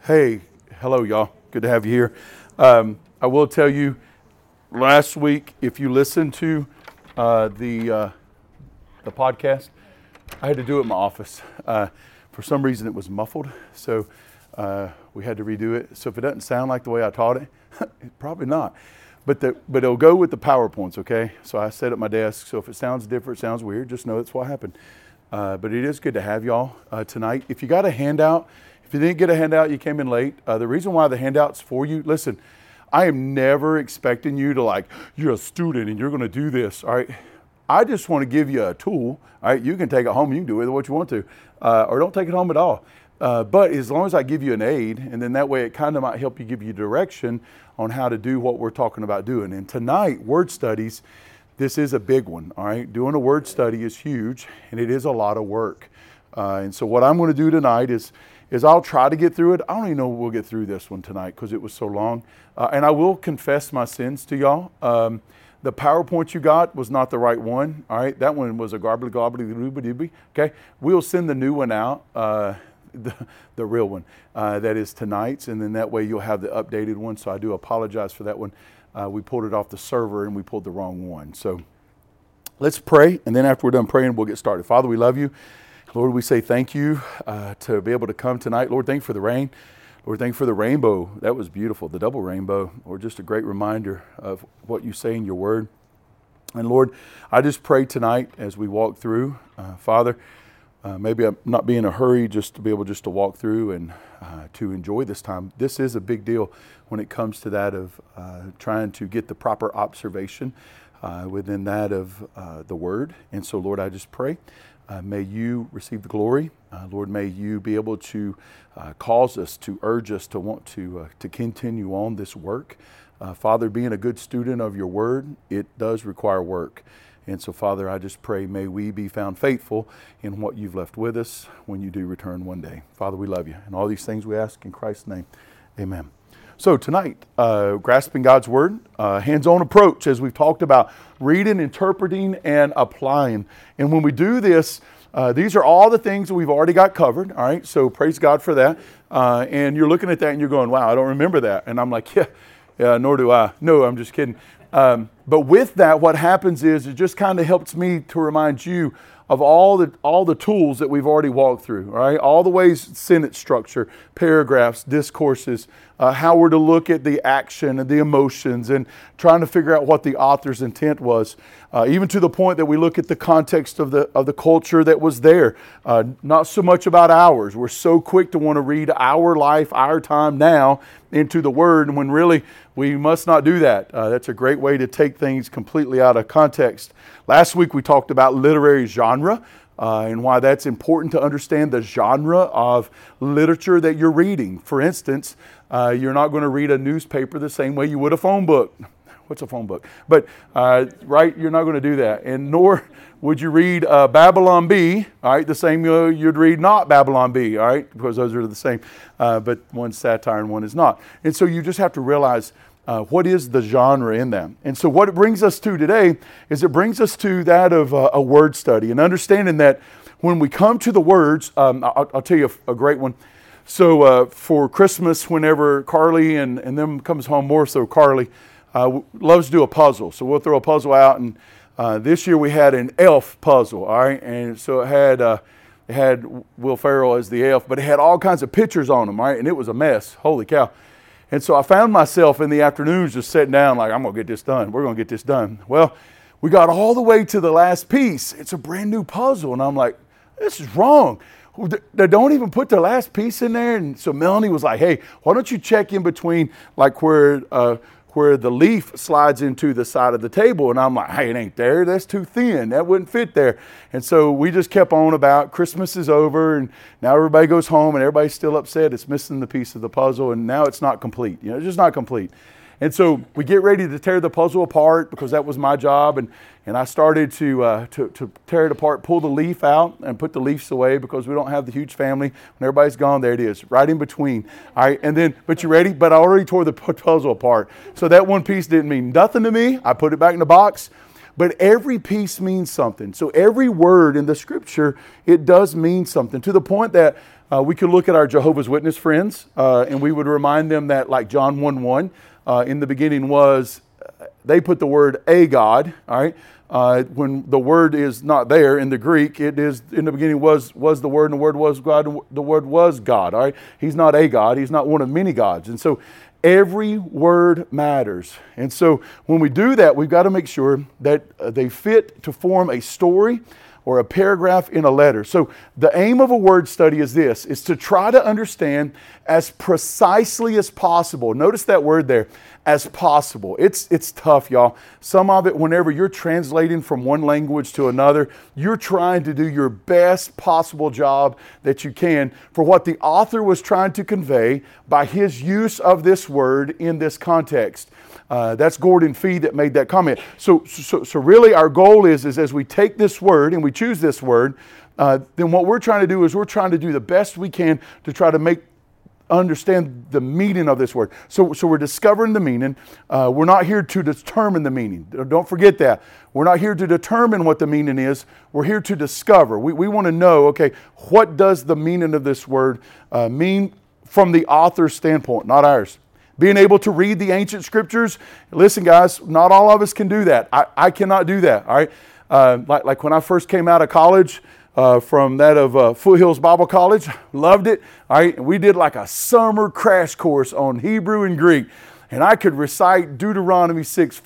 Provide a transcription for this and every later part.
Hey, hello, y'all. Good to have you here. I will tell you, last week, if you listened to the podcast, I had to do it in my office. For some reason, it was muffled, so we had to redo it. So if it doesn't sound like the way I taught it, probably not. But it'll go with the PowerPoints, okay? So I set at my desk. So if it sounds different, sounds weird, just know that's what happened. But it is good to have y'all tonight. If you got a handout, if you didn't get a handout, you came in late. The reason why the handout's for you, listen, I am never expecting you to you're a student and you're going to do this, all right? I just want to give you a tool, all right? You can take it home, you can do with it what you want to, or don't take it home at all. But as long as I give you an aid, and then that way it kind of might help you give you direction on how to do what we're talking about doing. And tonight, word studies, this is a big one, all right? Doing a word study is huge, and it is a lot of work. And so what I'm going to do tonight is I'll try to get through it. I don't even know if we'll get through this one tonight because it was so long. And I will confess my sins to y'all. The PowerPoint you got was not the right one, all right? That one was a garbly, okay? We'll send the new one out, the real one, that is tonight's, and then that way you'll have the updated one. So I do apologize for that one. We pulled it off the server and we pulled the wrong one. So let's pray, and then after we're done praying, we'll get started. Father, we love you. Lord, we say thank you to be able to come tonight. Lord, thank you for the rain. Lord, thank you for the rainbow. That was beautiful, the double rainbow. Lord, just a great reminder of what you say in your word. And Lord, I just pray tonight as we walk through, Father, maybe I'm not be in a hurry just to be able just to walk through and to enjoy this time. This is a big deal when it comes to that of trying to get the proper observation within that of the word. And so, Lord, I just pray. May you receive the glory. Lord, may you be able to cause us, to urge us to want to continue on this work. Father, being a good student of your word, it does require work. And so, Father, I just pray, may we be found faithful in what you've left with us when you do return one day. Father, we love you. And all these things we ask in Christ's name. Amen. So tonight, grasping God's word, hands-on approach, as we've talked about, reading, interpreting, and applying. And when we do this, these are all the things that we've already got covered, all right? So praise God for that. And you're looking at that and you're going, wow, I don't remember that. And I'm like, yeah, nor do I. No, I'm just kidding. But with that, what happens is it just kind of helps me to remind you of all the tools that we've already walked through, right? All the ways, sentence structure, paragraphs, discourses, how we're to look at the action and the emotions and trying to figure out what the author's intent was. Even to the point that we look at the context of the culture that was there. Not so much about ours. We're so quick to want to read our life, our time now into the Word, when really we must not do that. That's a great way to take things completely out of context. Last week we talked about literary genre and why that's important to understand the genre of literature that you're reading. For instance, you're not going to read a newspaper the same way you would a phone book. What's a phone book? But, right, you're not going to do that. And nor would you read Babylon Bee, all right, the same you'd read not Babylon Bee, all right, because those are the same, but one's satire and one is not. And so you just have to realize what is the genre in them. And so what it brings us to today is it brings us to that of a word study and understanding that when we come to the words, I'll tell you a great one. So for Christmas, whenever Carly and them comes home, more so Carly, loves to do a puzzle. So we'll throw a puzzle out, and this year we had an elf puzzle, all right? And so it had Will Ferrell as the elf, but it had all kinds of pictures on them, right? And it was a mess. Holy cow. And so I found myself in the afternoons just sitting down like, I'm going to get this done. We're going to get this done. Well, we got all the way to the last piece. It's a brand new puzzle. And I'm like, this is wrong. They don't even put the last piece in there. And so Melanie was like, hey, why don't you check in between like where the leaf slides into the side of the table. And I'm like, hey, it ain't there. That's too thin. That wouldn't fit there. And so we just kept on about Christmas is over and now everybody goes home and everybody's still upset. It's missing the piece of the puzzle and now it's not complete. You know, it's just not complete. And so we get ready to tear the puzzle apart because that was my job. And I started to tear it apart, pull the leaf out and put the leaves away because we don't have the huge family. When everybody's gone, there it is, right in between. All right, and then, but you ready? But I already tore the puzzle apart. So that one piece didn't mean nothing to me. I put it back in the box. But every piece means something. So every word in the scripture, it does mean something to the point that We could look at our Jehovah's Witness friends, and we would remind them that, like John 1:1, in the beginning was, they put the word a God, all right? When the word is not there in the Greek, it is, in the beginning was the word, and the word was God, and the word was God, all right? He's not a God, he's not one of many gods. And so every word matters. And so when we do that, we've got to make sure that they fit to form a story or a paragraph in a letter. So the aim of a word study is this, is to try to understand as precisely as possible. Notice that word there, as possible. It's tough, y'all. Some of it, whenever you're translating from one language to another, you're trying to do your best possible job that you can for what the author was trying to convey by his use of this word in this context. That's Gordon Fee that made that comment. So really our goal is as we take this word and we choose this word, then what we're trying to do is we're trying to do the best we can to try to understand the meaning of this word. So we're discovering the meaning. We're not here to determine the meaning. Don't forget that. We're not here to determine what the meaning is. We're here to discover. We want to know, okay, what does the meaning of this word mean from the author's standpoint, not ours. Being able to read the ancient scriptures. Listen, guys, not all of us can do that. I cannot do that, all right? Like when I first came out of college, from that of Foothills Bible College, loved it, all right? And we did like a summer crash course on Hebrew and Greek. And I could recite Deuteronomy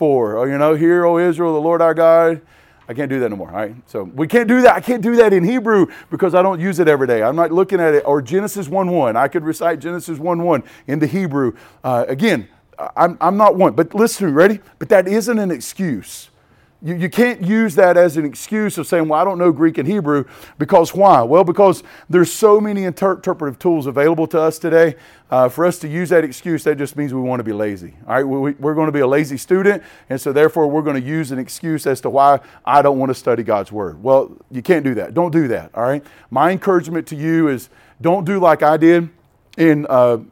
6:4. Hear, O Israel, the Lord our God. I can't do that no more, all right? So we can't do that. I can't do that in Hebrew because I don't use it every day. I'm not looking at it. Or Genesis 1:1. I could recite Genesis 1:1 in the Hebrew. Again, I'm not one. But listen, ready? But that isn't an excuse. You can't use that as an excuse of saying, well, I don't know Greek and Hebrew. Because why? Well, because there's so many interpretive tools available to us today. For us to use that excuse, that just means we want to be lazy. All right, we're going to be a lazy student, and so therefore we're going to use an excuse as to why I don't want to study God's Word. Well, you can't do that. Don't do that, all right? My encouragement to you is don't do like I did in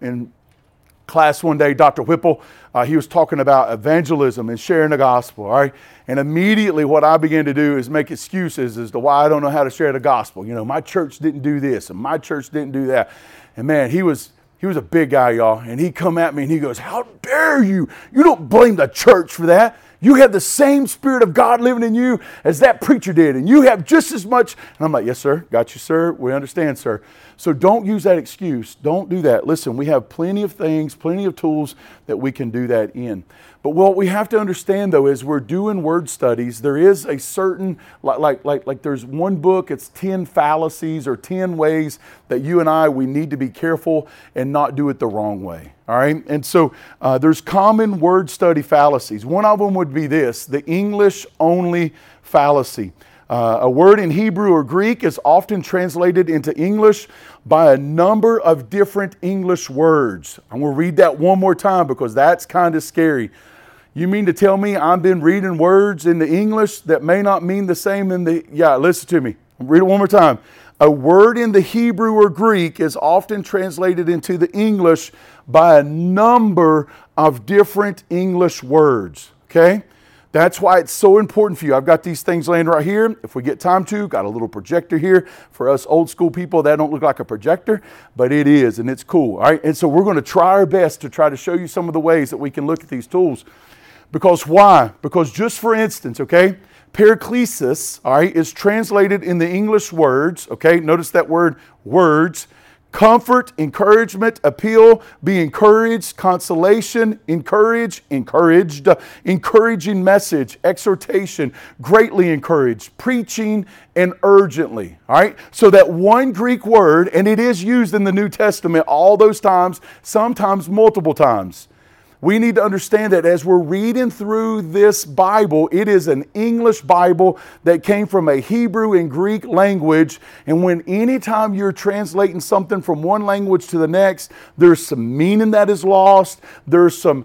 class one day. Dr. Whipple, he was talking about evangelism and sharing the gospel, all right? And immediately what I began to do is make excuses as to why I don't know how to share the gospel. My church didn't do this and my church didn't do that. And man, he was a big guy, y'all. And he come at me and he goes, how dare you? You don't blame the church for that. You have the same Spirit of God living in you as that preacher did. And you have just as much. And I'm like, yes, sir. Got you, sir. We understand, sir. So don't use that excuse. Don't do that. Listen, we have plenty of things, plenty of tools that we can do that in. But what we have to understand, though, is we're doing word studies. There is a certain, like there's one book, it's 10 fallacies or 10 ways that you and we need to be careful and not do it the wrong way. All right? And so there's common word study fallacies. One of them would be this, the English-only fallacy. A word in Hebrew or Greek is often translated into English by a number of different English words. I'm going to read that one more time because that's kind of scary. You mean to tell me I've been reading words in the English that may not mean the same in the... Yeah, listen to me. Read it one more time. A word in the Hebrew or Greek is often translated into the English by a number of different English words. Okay? That's why it's so important for you. I've got these things laying right here. If we get time to, got a little projector here. For us old school people, that don't look like a projector, but it is, and it's cool. All right? And so we're going to try our best to try to show you some of the ways that we can look at these tools. Because why? Because just for instance, okay, paraklesis, all right, is translated in the English words, okay, notice that word, words, comfort, encouragement, appeal, be encouraged, consolation, encourage, encouraged, encouraging message, exhortation, greatly encouraged, preaching, and urgently. All right? So that one Greek word, and it is used in the New Testament all those times, sometimes multiple times. We need to understand that as we're reading through this Bible, it is an English Bible that came from a Hebrew and Greek language. And when anytime you're translating something from one language to the next, there's some meaning that is lost. There's some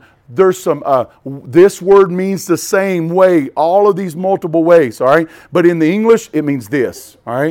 this word means the same way, all of these multiple ways, all right? But in the English, it means this, all right?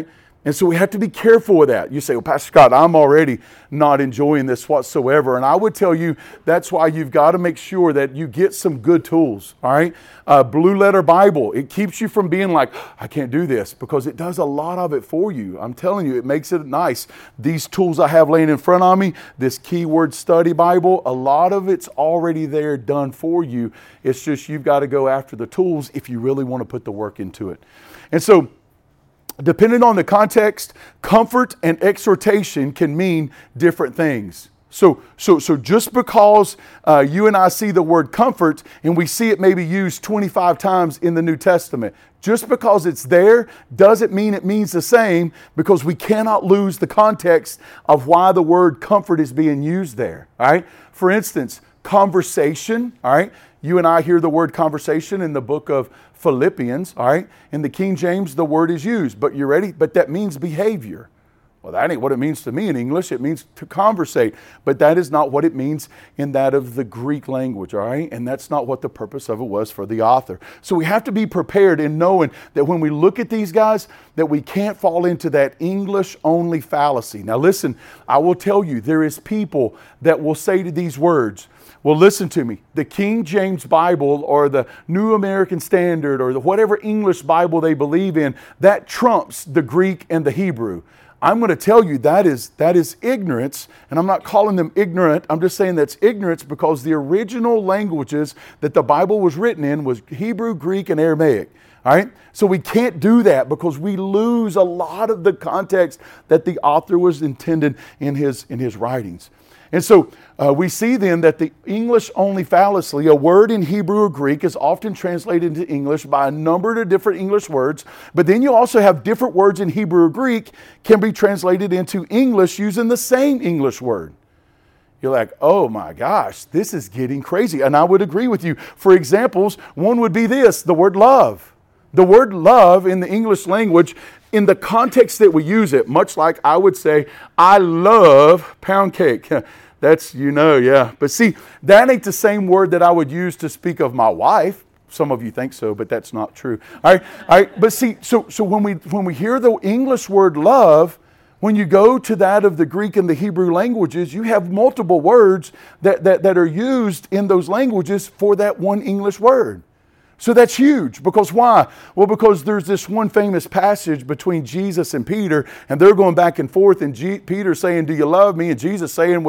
And so we have to be careful with that. You say, well, Pastor Scott, I'm already not enjoying this whatsoever. And I would tell you that's why you've got to make sure that you get some good tools, all right? Blue Letter Bible, it keeps you from being like, I can't do this, because it does a lot of it for you. I'm telling you, it makes it nice. These tools I have laying in front of me, this Keyword Study Bible, a lot of it's already there done for you. It's just you've got to go after the tools if you really want to put the work into it. And so, depending on the context, comfort and exhortation can mean different things. So just because you and I see the word comfort and we see it maybe used 25 times in the New Testament, just because it's there doesn't mean it means the same, because we cannot lose the context of why the word comfort is being used there. All right? For instance, conversation, all right? You and I hear the word conversation in the book of Philippians, all right? In the King James, the word is used, but you ready? But that means behavior. Well, that ain't what it means to me in English. It means to conversate, but that is not what it means in that of the Greek language, all right? And that's not what the purpose of it was for the author. So we have to be prepared in knowing that when we look at these guys, that we can't fall into that English-only fallacy. Now listen, I will tell you, there is people that will say to these words, well, listen to me. The King James Bible or the New American Standard or the whatever English Bible they believe in, that trumps the Greek and the Hebrew. I'm going to tell you that is ignorance, and I'm not calling them ignorant. I'm just saying that's ignorance because the original languages that the Bible was written in was Hebrew, Greek, and Aramaic. All right? So we can't do that because we lose a lot of the context that the author was intended in his writings. And so we see then that the English-only fallacy, a word in Hebrew or Greek, is often translated into English by a number of different English words. But then you also have different words in Hebrew or Greek can be translated into English using the same English word. You're like, oh my gosh, this is getting crazy. And I would agree with you. For examples, one would be this, the word love. The word love in the English language, in the context that we use it, much like I would say, I love pound cake. That's, yeah. But see, that ain't the same word that I would use to speak of my wife. Some of you think so, but that's not true. All right. But see, so when we hear the English word love, when you go to that of the Greek and the Hebrew languages, you have multiple words that are used in those languages for that one English word. So that's huge, because why? Well, because there's this one famous passage between Jesus and Peter, and they're going back and forth, and Peter saying, do you love me? And Jesus saying,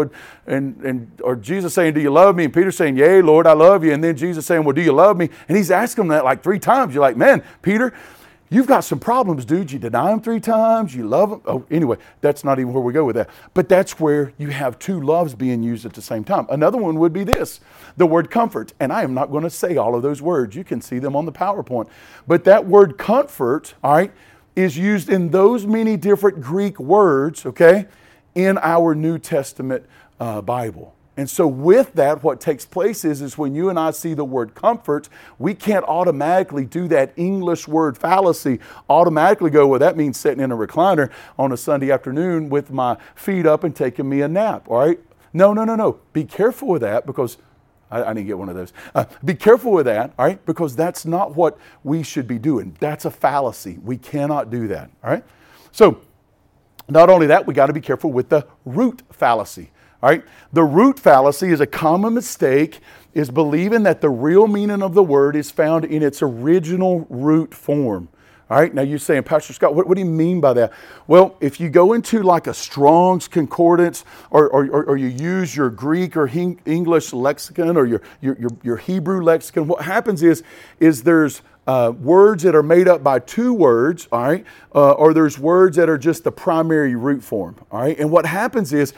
or Jesus saying, do you love me? And Peter saying, yea, Lord, I love you. And then Jesus saying, well, do you love me? And he's asking them that like 3 times. You're like, man, Peter, you've got some problems, dude. You deny him 3 times. You love him. Oh, anyway, that's not even where we go with that. But that's where you have 2 loves being used at the same time. Another one would be this, the word comfort. And I am not going to say all of those words. You can see them on the PowerPoint. But that word comfort, all right, is used in those many different Greek words, okay, in our New Testament Bible. And so with that, what takes place is when you and I see the word comfort, we can't automatically do that English word fallacy, automatically go, well, that means sitting in a recliner on a Sunday afternoon with my feet up and taking me a nap, all right? No. Be careful with that, because I didn't get one of those. Be careful with that, all right? Because that's not what we should be doing. That's a fallacy. We cannot do that, all right? So not only that, we got to be careful with the root fallacy. All right? The root fallacy is a common mistake, is believing that the real meaning of the word is found in its original root form. All right? Now you're saying, Pastor Scott, what do you mean by that? Well, if you go into like a Strong's Concordance or you use your Greek or English lexicon or your Hebrew lexicon, what happens is there's words that are made up by 2 words, all right, or there's words that are just the primary root form, all right. And what happens is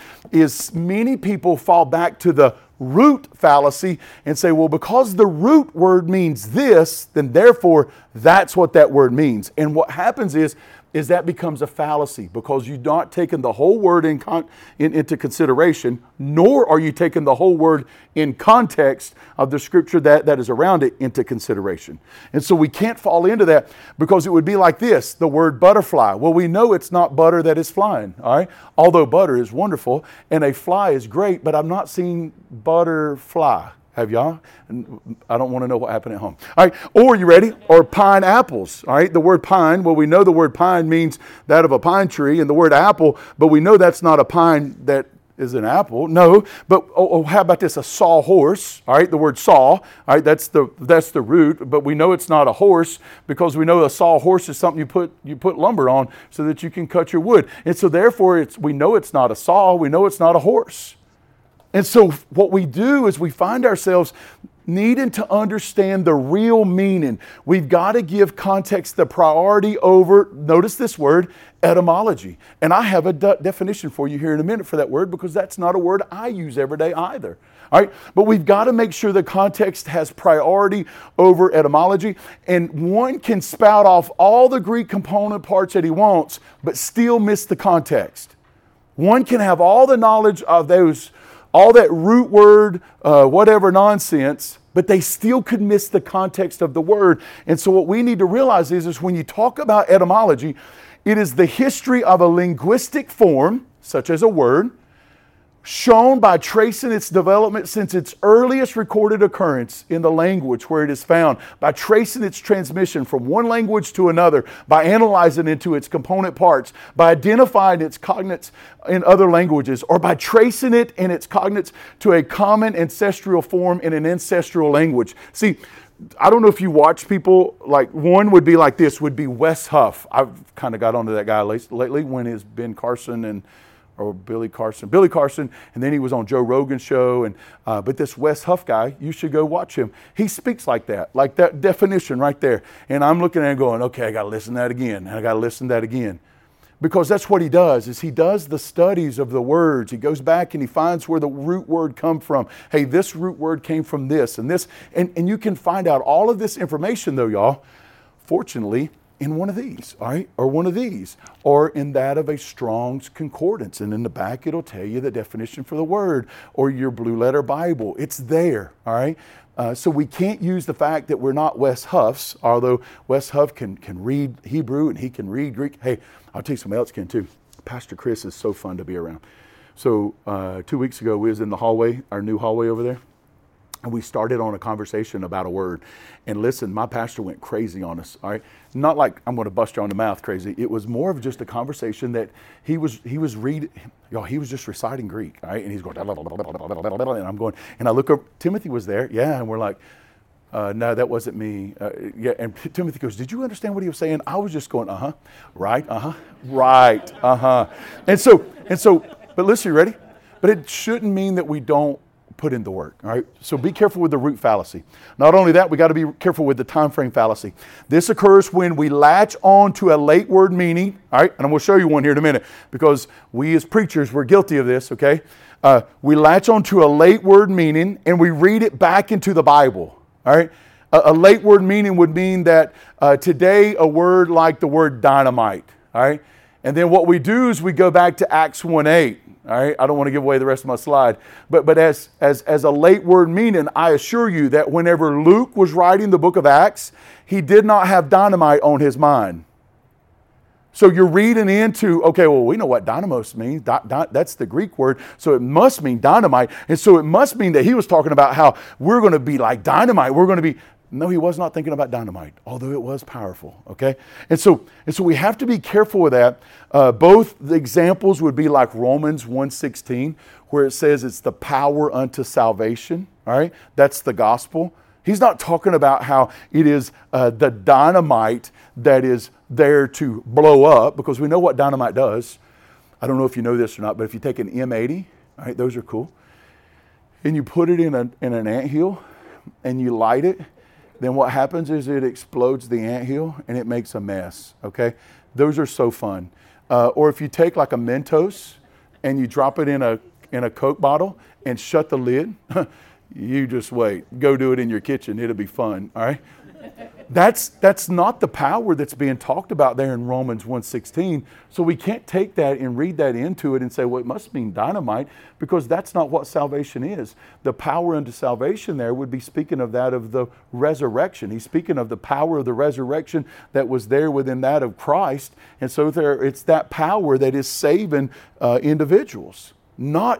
many people fall back to the root fallacy and say, well, because the root word means this, then therefore that's what that word means. And what happens is that becomes a fallacy, because you're not taking the whole word into consideration, nor are you taking the whole word in context of the scripture that is around it into consideration. And so we can't fall into that, because it would be like this, the word butterfly. Well, we know it's not butter that is flying, all right? Although butter is wonderful and a fly is great, but I'm not seeing butter fly. Have y'all? I don't want to know what happened at home. All right. Or, you ready? Or pine apples. All right. The word pine, well, we know the word pine means that of a pine tree, and the word apple, but we know that's not a pine that is an apple. No. But how about this? A sawhorse. All right. The word saw. All right. That's the root, but we know it's not a horse because we know a sawhorse is something you put lumber on so that you can cut your wood. And so therefore we know it's not a saw. We know it's not a horse. And so what we do is we find ourselves needing to understand the real meaning. We've got to give context the priority over, notice this word, etymology. And I have a definition for you here in a minute for that word because that's not a word I use every day either. All right? But we've got to make sure the context has priority over etymology. And one can spout off all the Greek component parts that he wants, but still miss the context. One can have all the knowledge of all that root word, whatever nonsense, but they still could miss the context of the word. And so what we need to realize is when you talk about etymology, it is the history of a linguistic form, such as a word, shown by tracing its development since its earliest recorded occurrence in the language where it is found, by tracing its transmission from one language to another, by analyzing into its component parts, by identifying its cognates in other languages, or by tracing it and its cognates to a common ancestral form in an ancestral language. See, I don't know if you watch people, like one would be like this, would be Wes Huff. I've kind of got onto that guy lately when it's Ben Carson or Billy Carson, and then he was on Joe Rogan's show. But this Wes Huff guy, you should go watch him. He speaks like that definition right there. And I'm looking at him going, okay, I got to listen to that again, and I got to listen to that again. Because that's what he does, is he does the studies of the words. He goes back and he finds where the root word come from. Hey, this root word came from this and this. And you can find out all of this information, though, y'all, fortunately, in one of these, all right, or one of these, or in that of a Strong's Concordance. And in the back, it'll tell you the definition for the word, or your Blue Letter Bible. It's there, all right? So we can't use the fact that we're not Wes Huffs, although Wes Huff can read Hebrew and he can read Greek. Hey, I'll tell you somebody else can too. Pastor Chris is so fun to be around. So 2 weeks ago, we was in the hallway, our new hallway over there. And we started on a conversation about a word. And listen, my pastor went crazy on us, all right? Not like I'm going to bust you on the mouth crazy. It was more of just a conversation that he was reading, y'all, he was just reciting Greek, all right? And he's going, and I'm going, and I look up, Timothy was there, yeah, and we're like, no, that wasn't me. Yeah, and Timothy goes, did you understand what he was saying? I was just going, right, right, And so, but listen, you ready? But it shouldn't mean that we don't put in the work, all right? So be careful with the root fallacy. Not only that, we got to be careful with the time frame fallacy. This occurs when we latch on to a late word meaning, all right? And I'm going to show you one here in a minute because we as preachers, we're guilty of this, okay? We latch on to a late word meaning and we read it back into the Bible, all right? A late word meaning would mean that today a word like the word dynamite, all right? And then what we do is we go back to Acts 1:8. All right, I don't want to give away the rest of my slide. But as a late word meaning, I assure you that whenever Luke was writing the book of Acts, he did not have dynamite on his mind. So you're reading into, okay, well, we know what dynamos means. That's the Greek word. So it must mean dynamite. And so it must mean that he was talking about how we're going to be like dynamite. We're going to be... No, he was not thinking about dynamite, although it was powerful, okay? And so we have to be careful with that. Both the examples would be like Romans 1:16, where it says it's the power unto salvation, all right? That's the gospel. He's not talking about how it is the dynamite that is there to blow up, because we know what dynamite does. I don't know if you know this or not, but if you take an M80, all right, those are cool, and you put it in an anthill and you light it, then what happens is it explodes the anthill and it makes a mess, okay? Those are so fun. Or if you take like a Mentos and you drop it in a Coke bottle and shut the lid, you just wait. Go do it in your kitchen. It'll be fun, all right? That's not the power that's being talked about there in Romans 1:16. So we can't take that and read that into it and say, well, it must mean dynamite, because that's not what salvation is. The power unto salvation there would be speaking of that of the resurrection. He's speaking of the power of the resurrection that was there within that of Christ. And so it's that power that is saving individuals, not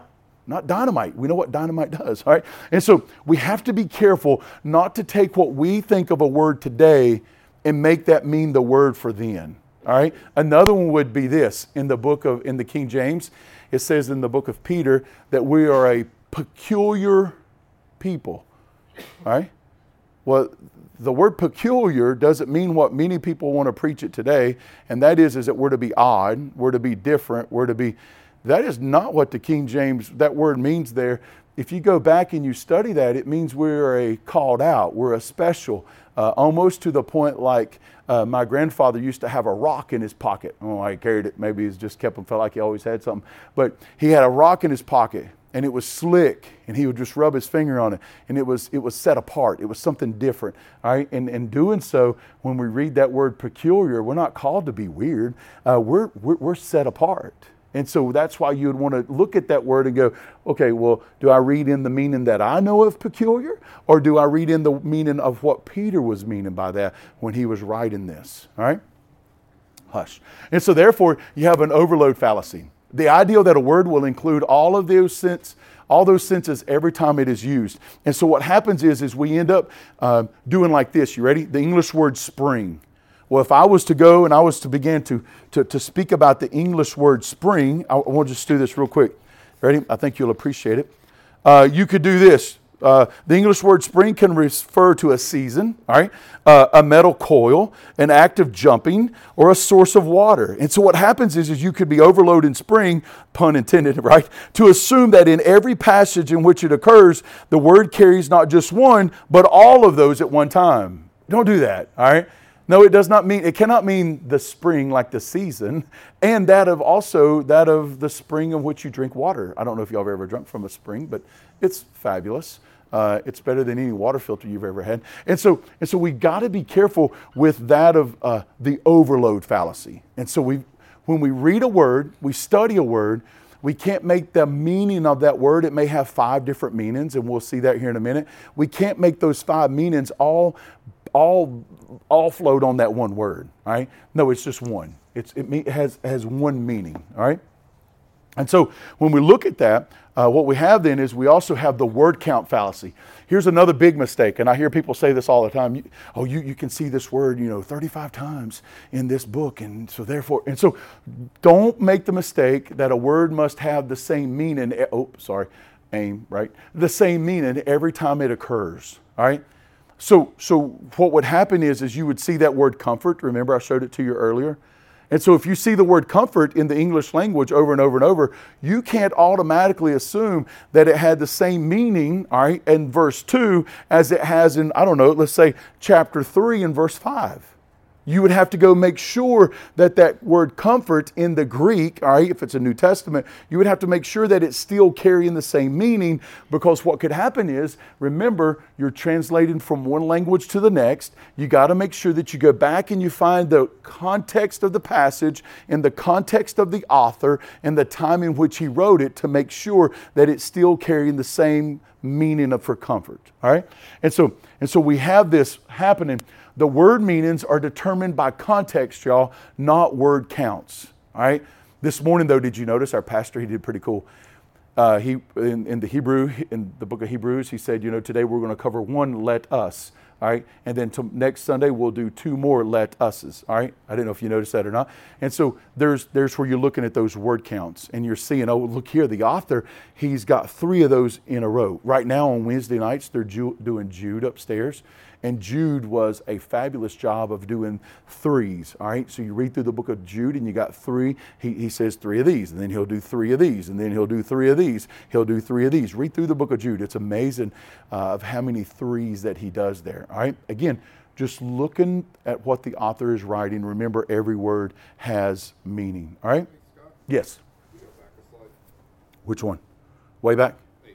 not dynamite. We know what dynamite does, all right? And so we have to be careful not to take what we think of a word today and make that mean the word for then, all right? Another one would be this. In the King James, it says in the book of Peter that we are a peculiar people, all right? Well, the word peculiar doesn't mean what many people want to preach it today, and that is that we're to be odd, we're to be different, that is not what the King James, that word means there. If you go back and you study that, it means we're a called out, we're a special, almost to the point like my grandfather used to have a rock in his pocket. Oh, I carried it, maybe he's just felt like he always had something, but he had a rock in his pocket. And it was slick, and he would just rub his finger on it, and it was set apart. It was something different, all right? And doing so, when we read that word peculiar, we're not called to be weird. We're set apart. And so that's why you would want to look at that word and go, okay, well, do I read in the meaning that I know of peculiar, or do I read in the meaning of what Peter was meaning by that when he was writing this, all right? Hush. And so therefore, you have an overload fallacy. The idea that a word will include all those senses every time it is used. And so what happens is we end up doing like this. You ready? The English word spring. Well, if I was to go and I was to begin to speak about the English word spring, I want to just do this real quick. Ready? I think you'll appreciate it. You could do this. The English word spring can refer to a season, all right, a metal coil, an act of jumping, or a source of water. And so what happens is you could be overloading spring, pun intended, right, to assume that in every passage in which it occurs, the word carries not just one, but all of those at one time. Don't do that, all right? No, it cannot mean the spring like the season, and that of the spring of which you drink water. I don't know if y'all have ever drunk from a spring, but it's fabulous. It's better than any water filter you've ever had. And so we got to be careful with that of the overload fallacy. And so when we read a word, we study a word, we can't make the meaning of that word. It may have 5 different meanings, and we'll see that here in a minute. We can't make those 5 meanings all float on that one word, all right? No, it's just one. It has one meaning, all right? And so when we look at that, what we have then is we also have the word count fallacy. Here's another big mistake, and I hear people say this all the time. You can see this word, 35 times in this book, and so therefore, don't make the mistake that a word must have the same meaning. Right? The same meaning every time it occurs, all right? So what would happen is you would see that word comfort. Remember, I showed it to you earlier. And so if you see the word comfort in the English language over and over and over, you can't automatically assume that it had the same meaning, all right, in verse 2 as it has in, let's say chapter 3 and verse 5. You would have to go make sure that word comfort in the Greek, all right, if it's a New Testament, you would have to make sure that it's still carrying the same meaning, because what could happen is, remember, you're translating from one language to the next. You got to make sure that you go back and you find the context of the passage and the context of the author and the time in which he wrote it to make sure that it's still carrying the same meaning for comfort, all right? And so we have this happening. The word meanings are determined by context, y'all, not word counts. All right. This morning, though, did you notice our pastor? He did pretty cool. In the book of Hebrews, he said, today we're going to cover 1 let us. All right. And then next Sunday, we'll do 2 more let us's. All right. I didn't know if you noticed that or not. And so there's where you're looking at those word counts and you're seeing, oh, look here, the author, he's got 3 of those in a row. Right now on Wednesday nights, they're doing Jude upstairs. And Jude was a fabulous job of doing 3s, all right? So you read through the book of Jude and you got 3. He says 3 of these, and then he'll do 3 of these, and then he'll do 3 of these. He'll do 3 of these. Read through the book of Jude. It's amazing of how many 3s that he does there, all right? Again, just looking at what the author is writing, remember every word has meaning, all right? Hey, Scott, yes. can you go back a slide? Which one? Way back? Slide 8.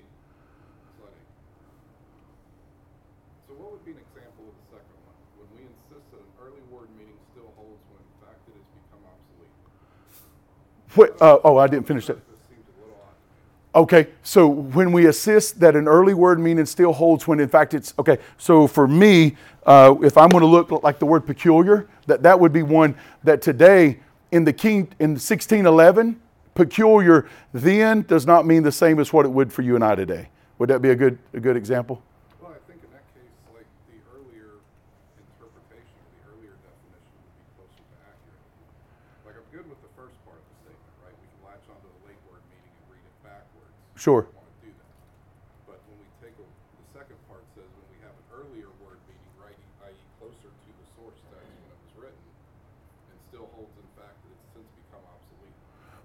So what would be an example of the second one? When we insist that an early word meaning still holds when in fact it has become obsolete. I didn't finish that. This seems a little odd to me. Okay, so when we assist that an early word meaning still holds when in fact it's, okay, so for me, if I'm going to look like the word peculiar, that would be one that today in 1611, peculiar then does not mean the same as what it would for you and I today. Would that be a good example? Well, I think in that case, like the earlier interpretation, the earlier definition would be closer to accurate. Like I'm good with the first part of the statement, right? We can latch onto the late word meaning and read it backwards. Sure. We want to do that. But when we take the second part says when we have an earlier word meaning, right, i.e. closer to the source text when it was written, and still holds in fact that it's since become obsolete.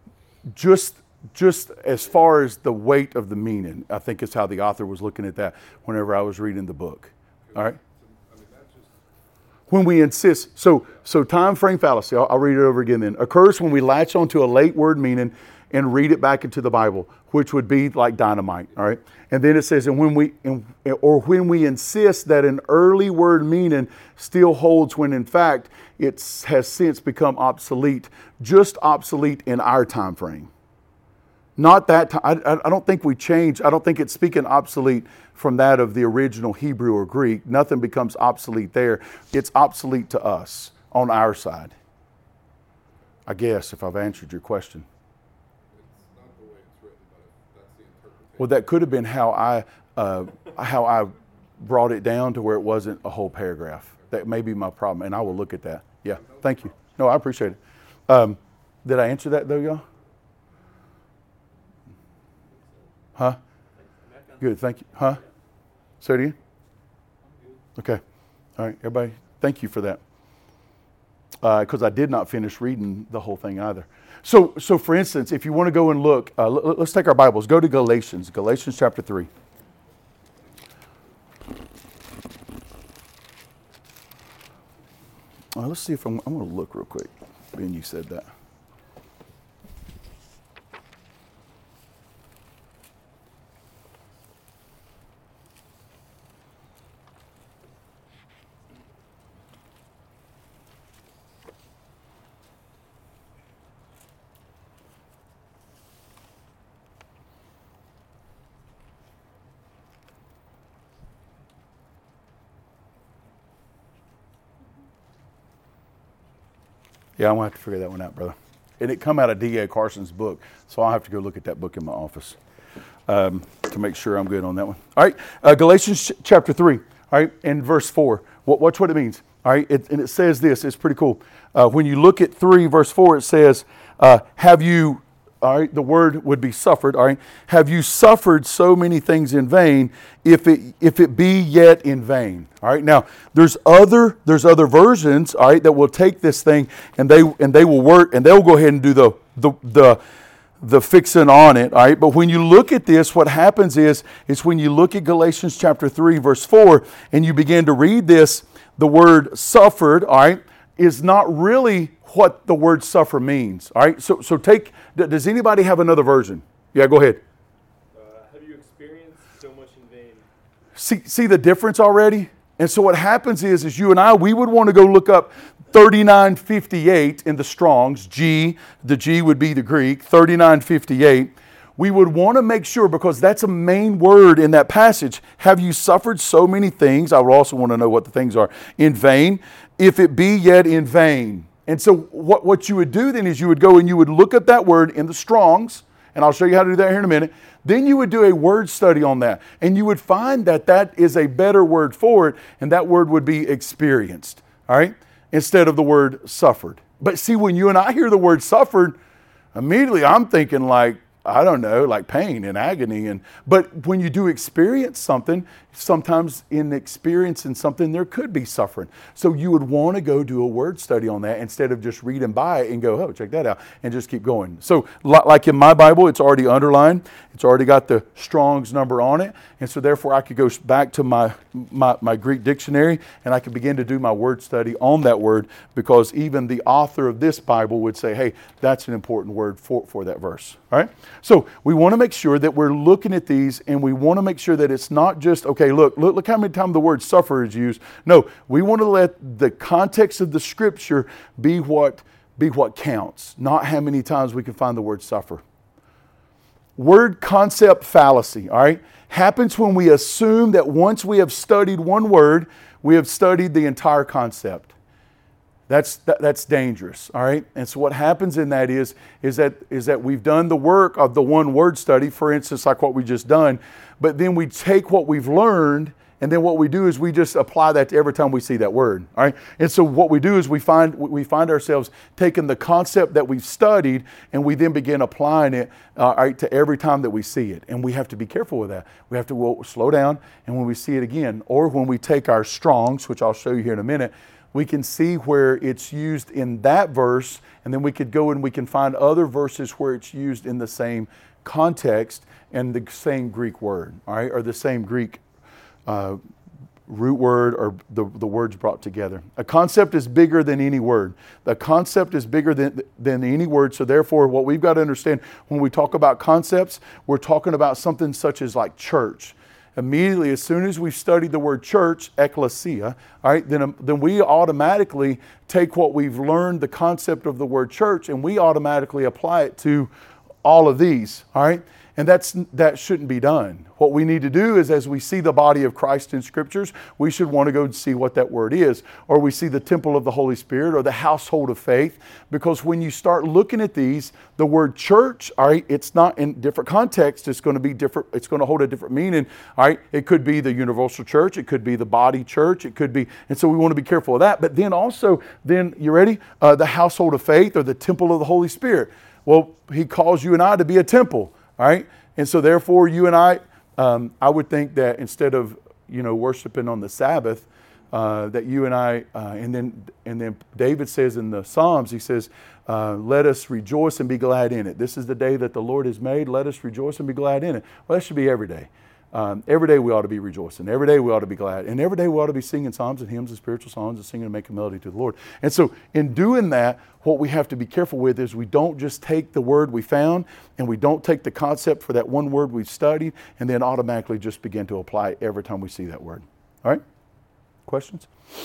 Just as far as the weight of the meaning, I think is how the author was looking at that whenever I was reading the book. All right? I mean, that's just... When we insist, so time frame fallacy, I'll read it over again then, occurs when we latch onto a late word meaning and read it back into the Bible, which would be like dynamite, all right? And then it says, when we insist that an early word meaning still holds when in fact it has since become obsolete, just obsolete in our time frame. Not that time. I don't think we change. I don't think it's speaking obsolete from that of the original Hebrew or Greek. Nothing becomes obsolete there. It's obsolete to us on our side. I guess if I've answered your question. It's not the way it's written, but that's the interpretation. Well, that could have been how I brought it down to where it wasn't a whole paragraph. That may be my problem, and I will look at that. Yeah, thank you. No, I appreciate it. Did I answer that though, y'all? Huh? Good, thank you. Huh? Say it again? Okay. All right, everybody, thank you for that. Because I did not finish reading the whole thing either. So for instance, if you want to go and look, let's take our Bibles. Go to Galatians chapter 3. Let's see if I'm going to look real quick. Ben, you said that. Yeah, I'm going to have to figure that one out, brother. And it come out of D.A. Carson's book, so I'll have to go look at that book in my office to make sure I'm good on that one. All right, Galatians chapter 3, all right, and verse 4. Watch what it means, all right? And it says this, it's pretty cool. When you look at 3, verse 4, it says, have you, all right, the word would be suffered, all right? Have you suffered so many things in vain, if it be yet in vain? All right, now there's other versions, all right, that will take this thing and they will work and they'll go ahead and do the fixing on it, all right? But when you look at this, what happens is when you look at Galatians chapter 3, verse 4, and you begin to read this, the word suffered, all right, is not really what the word suffer means. All right, so take, does anybody have another version? Yeah, go ahead. Have you experienced so much in vain? See the difference already? And so what happens is you and I, we would want to go look up 3958 in the Strong's, the G would be the Greek, 3958. We would want to make sure, because that's a main word in that passage. Have you suffered so many things? I would also want to know what the things are. In vain, if it be yet in vain. And so what you would do then is you would go and you would look up that word in the Strong's, and I'll show you how to do that here in a minute. Then you would do a word study on that, and you would find that that is a better word for it, and that word would be experienced, all right, instead of the word suffered. But see, when you and I hear the word suffered, immediately I'm thinking like, I don't know, like pain and agony. But when you do experience something, sometimes in experiencing something, there could be suffering. So you would want to go do a word study on that instead of just reading by it and go, oh, check that out, and just keep going. So like in my Bible, it's already underlined. It's already got the Strong's number on it. And so therefore I could go back to my Greek dictionary and I could begin to do my word study on that word, because even the author of this Bible would say, hey, that's an important word for that verse. All right? So we want to make sure that we're looking at these, and we want to make sure that it's not just, okay, look how many times the word suffer is used. No, we want to let the context of the Scripture be what counts, not how many times we can find the word suffer. Word concept fallacy, all right, happens when we assume that once we have studied one word, we have studied the entire concept. That's dangerous, all right? And so what happens in that is that we've done the work of the one word study, for instance, like what we just done, but then we take what we've learned, and then what we do is we just apply that to every time we see that word, all right? And so what we do is we find ourselves taking the concept that we've studied, and we then begin applying it right, to every time that we see it. And we have to be careful with that. We have to slow down, and when we see it again, or when we take our Strongs, which I'll show you here in a minute, we can see where it's used in that verse, and then we could go and we can find other verses where it's used in the same context and the same Greek word, all right, or the same Greek root word, or the words brought together. A concept is bigger than any word. The concept is bigger than any word, so therefore what we've got to understand when we talk about concepts, we're talking about something such as like church. Immediately, as soon as we've studied the word church, ecclesia, all right, then we automatically take what we've learned, the concept of the word church, and we automatically apply it to all of these, all right? And that shouldn't be done. What we need to do is, as we see the body of Christ in Scriptures, we should want to go and see what that word is. Or we see the temple of the Holy Spirit, or the household of faith. Because when you start looking at these, the word church, all right, it's not in different contexts. It's going to be different. It's going to hold a different meaning. All right, it could be the universal church. It could be the body church. It could be, and so we want to be careful of that. But then also, you ready? The household of faith, or the temple of the Holy Spirit. Well, He calls you and I to be a temple. All right, and so therefore you and I would think that instead of worshiping on the Sabbath, that you and I, and then David says in the Psalms, he says, "Let us rejoice and be glad in it. This is the day that the Lord has made. Let us rejoice and be glad in it." Well, that should be every day. Every day we ought to be rejoicing. Every day we ought to be glad. And every day we ought to be singing psalms and hymns and spiritual songs and singing and making melody to the Lord. And so in doing that, what we have to be careful with is we don't just take the word we found, and we don't take the concept for that one word we've studied and then automatically just begin to apply it every time we see that word. All right? Questions?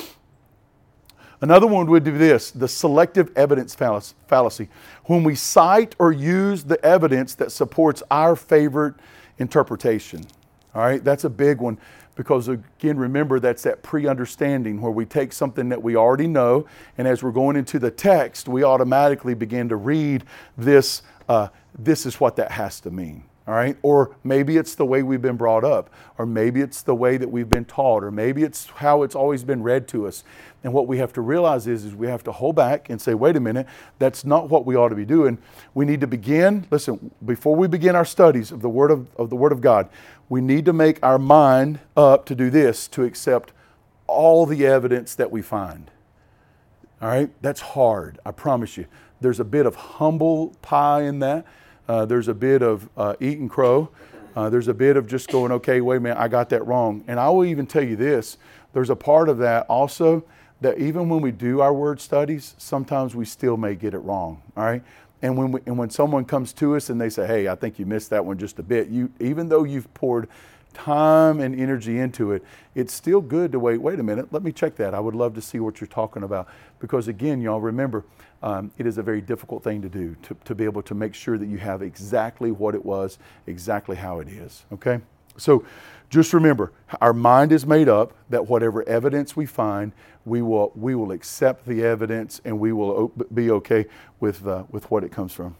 Another one would be this, the selective evidence fallacy. When we cite or use the evidence that supports our favorite interpretation. All right, that's a big one, because again, remember, that's that pre-understanding where we take something that we already know, and as we're going into the text, we automatically begin to read this, this is what that has to mean. All right, or maybe it's the way we've been brought up, or maybe it's the way that we've been taught, or maybe it's how it's always been read to us. And what we have to realize is we have to hold back and say, wait a minute, that's not what we ought to be doing. We need to begin, listen, before we begin our studies of the Word of God, we need to make our mind up to do this, to accept all the evidence that we find. All right, that's hard, I promise you. There's a bit of humble pie in that. There's a bit of eating crow. There's a bit of just going, okay, wait a minute, I got that wrong. And I will even tell you this, there's a part of that also that even when we do our word studies, sometimes we still may get it wrong, all right? And when someone comes to us and they say, hey, I think you missed that one just a bit, even though you've poured time and energy into it, it's still good to wait a minute, let me check that. I would love to see what you're talking about. Because again, y'all remember, it is a very difficult thing to do, to be able to make sure that you have exactly what it was, exactly how it is, okay? So just remember, our mind is made up that whatever evidence we find, we will accept the evidence, and we will be okay with what it comes from.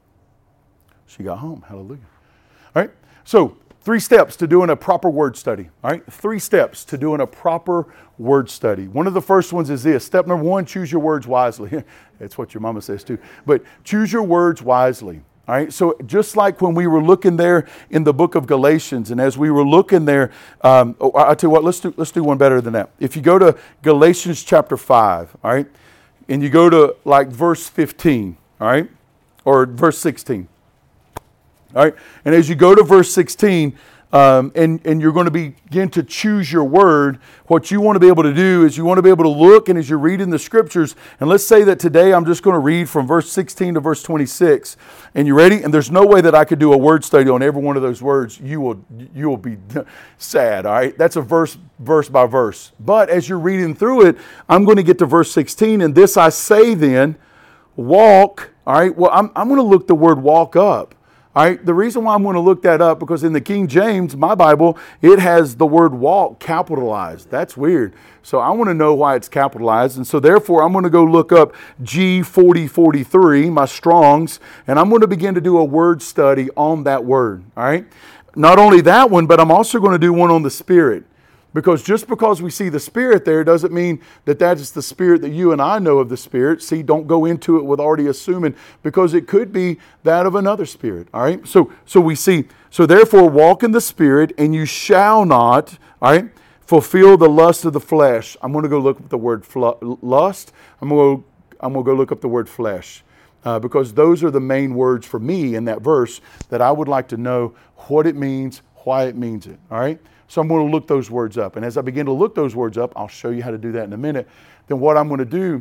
She got home, hallelujah. All right, so 3 steps to doing a proper word study. All right, 3 steps to doing a proper word study. One of the first ones is this. Step number 1, choose your words wisely. That's what your mama says too. But choose your words wisely. All right, so just like when we were looking there in the book of Galatians, and as we were looking there, I'll tell you what, let's do one better than that. If you go to Galatians chapter 5, all right, and you go to like verse 15, all right, or verse 16. All right, and as you go to verse 16, and you're going to begin to choose your word, what you want to be able to do is you want to be able to look, and as you're reading the scriptures, and let's say that today I'm just going to read from verse 16 to verse 26, and you ready? And there's no way that I could do a word study on every one of those words. You will be sad, all right? That's a verse by verse. But as you're reading through it, I'm going to get to verse 16, and this I say then, walk, all right? Well, I'm going to look the word walk up. All right, the reason why I'm going to look that up, because in the King James, my Bible, it has the word walk capitalized. That's weird. So I want to know why it's capitalized. And so therefore, I'm going to go look up G4043, my Strong's, and I'm going to begin to do a word study on that word. All right. Not only that one, but I'm also going to do one on the Spirit. Because just because we see the Spirit there doesn't mean that that is the Spirit that you and I know of the Spirit. See, don't go into it with already assuming, because it could be that of another spirit. All right. So we see, so therefore walk in the Spirit, and you shall not, all right, fulfill the lust of the flesh. I'm going to go look up the word lust. I'm going to go look up the word flesh. Because those are the main words for me in that verse that I would like to know what it means, why it means it. All right. So I'm going to look those words up. And as I begin to look those words up, I'll show you how to do that in a minute. Then what I'm going to do,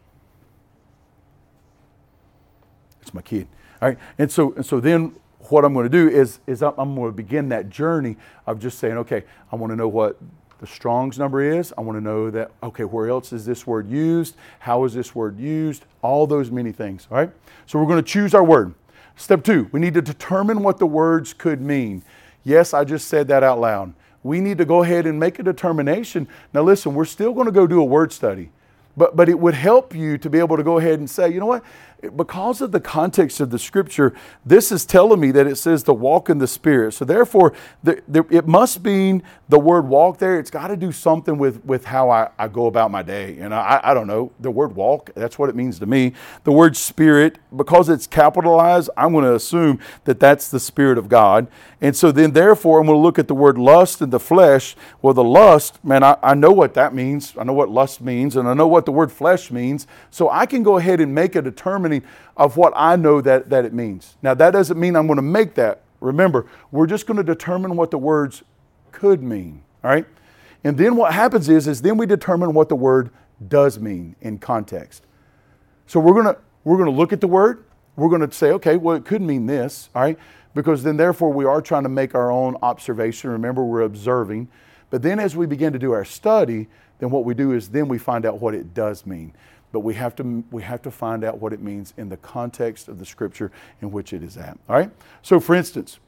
it's my kid. All right. And so then what I'm going to do is I'm going to begin that journey of just saying, okay, I want to know what the Strong's number is. I want to know that, okay, where else is this word used? How is this word used? All those many things. All right. So we're going to choose our word. Step 2, we need to determine what the words could mean. Yes, I just said that out loud. We need to go ahead and make a determination. Now listen, we're still going to go do a word study, but it would help you to be able to go ahead and say, you know what? Because of the context of the Scripture, this is telling me that it says to walk in the Spirit. So therefore, it must mean the word walk there. It's got to do something with how I go about my day. And I don't know, the word walk, that's what it means to me. The word Spirit, because it's capitalized, I'm going to assume that that's the Spirit of God. And so then therefore, I'm going to look at the word lust in the flesh. Well, the lust, man, I know what that means. I know what lust means, and I know what the word flesh means. So I can go ahead and make a determining of what I know that it means. Now, that doesn't mean I'm going to make that. Remember, we're just going to determine what the words could mean. All right? And then what happens is then we determine what the word does mean in context. So we're going to look at the word. We're going to say, okay, well, it could mean this. All right? Because then therefore we are trying to make our own observation. Remember, we're observing. But then as we begin to do our study, then what we do is then we find out what it does mean. But we have to find out what it means in the context of the Scripture in which it is at. All right? So for instance,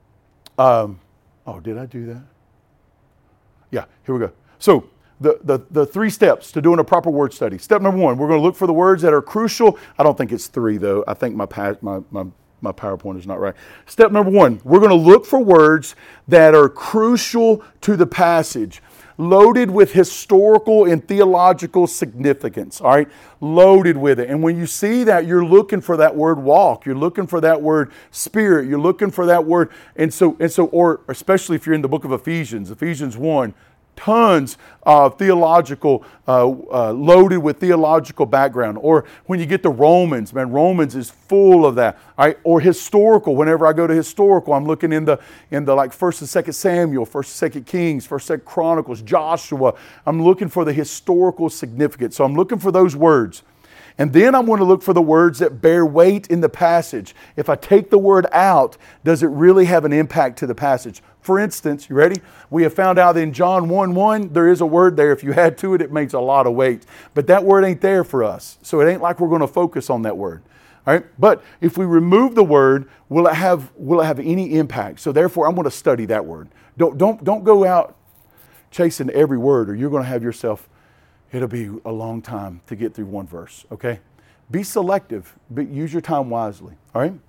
did I do that? Yeah, here we go. So the 3 steps to doing a proper word study. Step number 1, we're going to look for the words that are crucial. I don't think it's 3 though. I think my PowerPoint is not right. Step number 1, we're going to look for words that are crucial to the passage, loaded with historical and theological significance, all right? Loaded with it. And when you see that, you're looking for that word walk. You're looking for that word Spirit. You're looking for that word. And so, or especially if you're in the book of Ephesians 1, tons of theological, loaded with theological background. Or when you get to Romans, man, Romans is full of that. All right? Or historical. Whenever I go to historical, I'm looking in the like 1st and 2nd Samuel, 1st and 2nd Kings, 1st and 2nd Chronicles, Joshua. I'm looking for the historical significance. So I'm looking for those words. And then I'm going to look for the words that bear weight in the passage. If I take the word out, does it really have an impact to the passage? For instance, you ready? We have found out in John 1:1, there is a word there. If you add to it, it makes a lot of weight. But that word ain't there for us. So it ain't like we're going to focus on that word. All right? But if we remove the word, will it have any impact? So therefore, I'm going to study that word. Don't go out chasing every word, or you're going to have yourself, it'll be a long time to get through one verse, okay? Be selective, but use your time wisely, all right?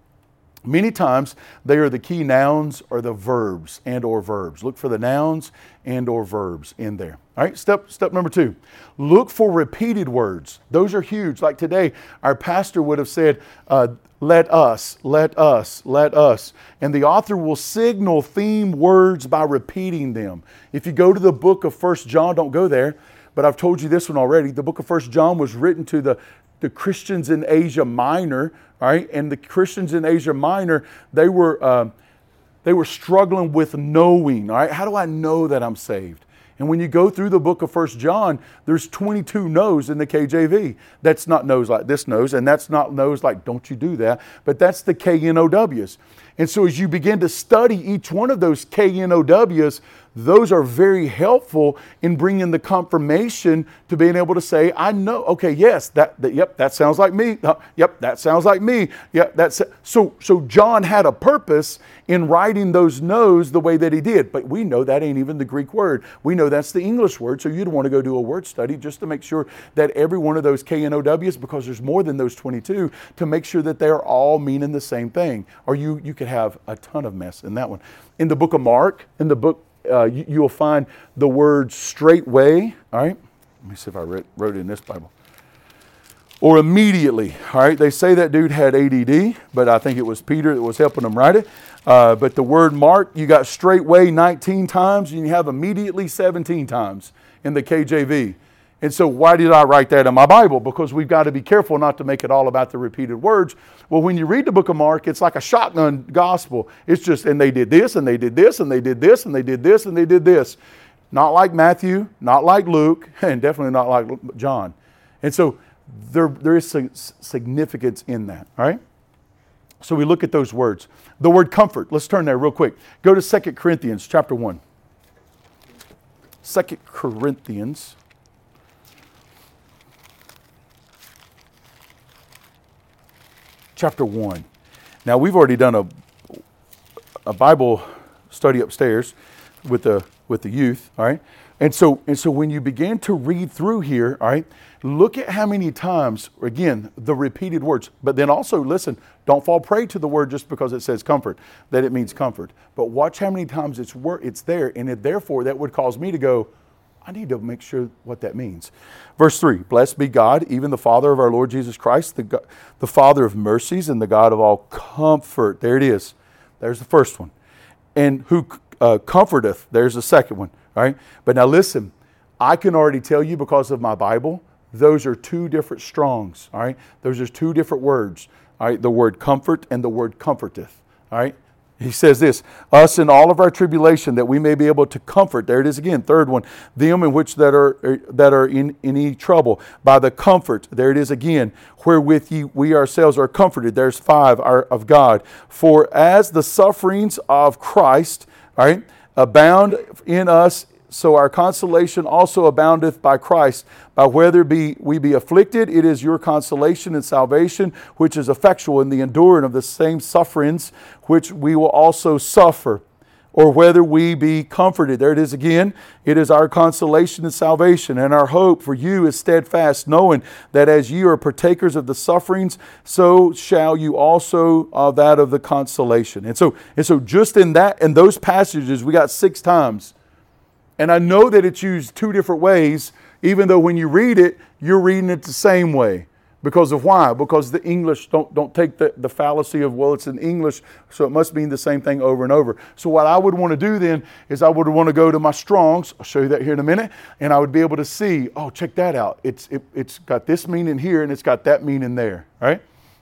Many times, they are the key nouns or the verbs and or verbs. Look for the nouns and or verbs in there. All right, step number 2. Look for repeated words. Those are huge. Like today, our pastor would have said, let us, let us, let us. And the author will signal theme words by repeating them. If you go to the book of 1 John, don't go there, but I've told you this one already. The book of 1 John was written to the Christians in Asia Minor, all right? And the Christians in Asia Minor, they were struggling with knowing, all right? How do I know that I'm saved? And when you go through the book of 1 John, there's 22 no's in the KJV. That's not no's like this nose, and that's not no's like don't you do that, but that's the KNOWs. And so as you begin to study each one of those KNOWs, those are very helpful in bringing the confirmation to being able to say, I know, okay, yes, yep, that sounds like me. Yep, that sounds like me. Yep, so John had a purpose in writing those no's the way that he did. But we know that ain't even the Greek word. We know that's the English word. So you'd want to go do a word study just to make sure that every one of those KNOWs, because there's more than those 22, to make sure that they're all meaning the same thing. Or you could have a ton of mess in that one. In the book of Mark, in the book, you'll find the word straightway. All right. Let me see if I wrote it in this Bible. Or immediately. All right. They say that dude had ADD, but I think it was Peter that was helping him write it. But the word Mark, you got straightway 19 times, and you have immediately 17 times in the KJV. And so why did I write that in my Bible? Because we've got to be careful not to make it all about the repeated words. Well, when you read the book of Mark, it's like a shotgun gospel. It's just, and they did this, and they did this, and they did this, and they did this, and they did this. Not like Matthew, not like Luke, and definitely not like John. And so there is significance in that, all right? So we look at those words. The word comfort, let's turn there real quick. Go to 2 Corinthians chapter 1. 2 Corinthians chapter 1. Now, we've already done a Bible study upstairs with the youth, all right? And so when you begin to read through here, all right, look at how many times, again, the repeated words. But then also, listen, don't fall prey to the word just because it says comfort, that it means comfort. But watch how many times it's there, and therefore that would cause me to go, I need to make sure what that means. Verse 3, blessed be God, even the Father of our Lord Jesus Christ, the Father of mercies and the God of all comfort. There it is. There's the first one. And who comforteth. There's the second one. All right. But now listen, I can already tell you because of my Bible, those are two different strongs. All right. Those are two different words. All right. The word comfort and the word comforteth. All right. He says this, us in all of our tribulation, that we may be able to comfort. There it is again, third one. Them in which that are in any trouble, by the comfort. There it is again, wherewith we ourselves are comforted. There's 5 of God. For as the sufferings of Christ, all right, abound in us, so our consolation also aboundeth by Christ. By whether we be afflicted, it is your consolation and salvation, which is effectual in the enduring of the same sufferings, which we will also suffer. Or whether we be comforted. There it is again. It is our consolation and salvation, and our hope for you is steadfast, knowing that as ye are partakers of the sufferings, so shall you also of that of the consolation. And so just in those passages, we got 6 times. And I know that it's used 2 different ways, even though when you read it, you're reading it the same way. Because of why? Because the English don't take the fallacy of, well, it's in English, so it must mean the same thing over and over. So what I would want to do then is I would want to go to my Strong's. I'll show you that here in a minute. And I would be able to see, oh, check that out. It's got this meaning here and it's got that meaning there, right?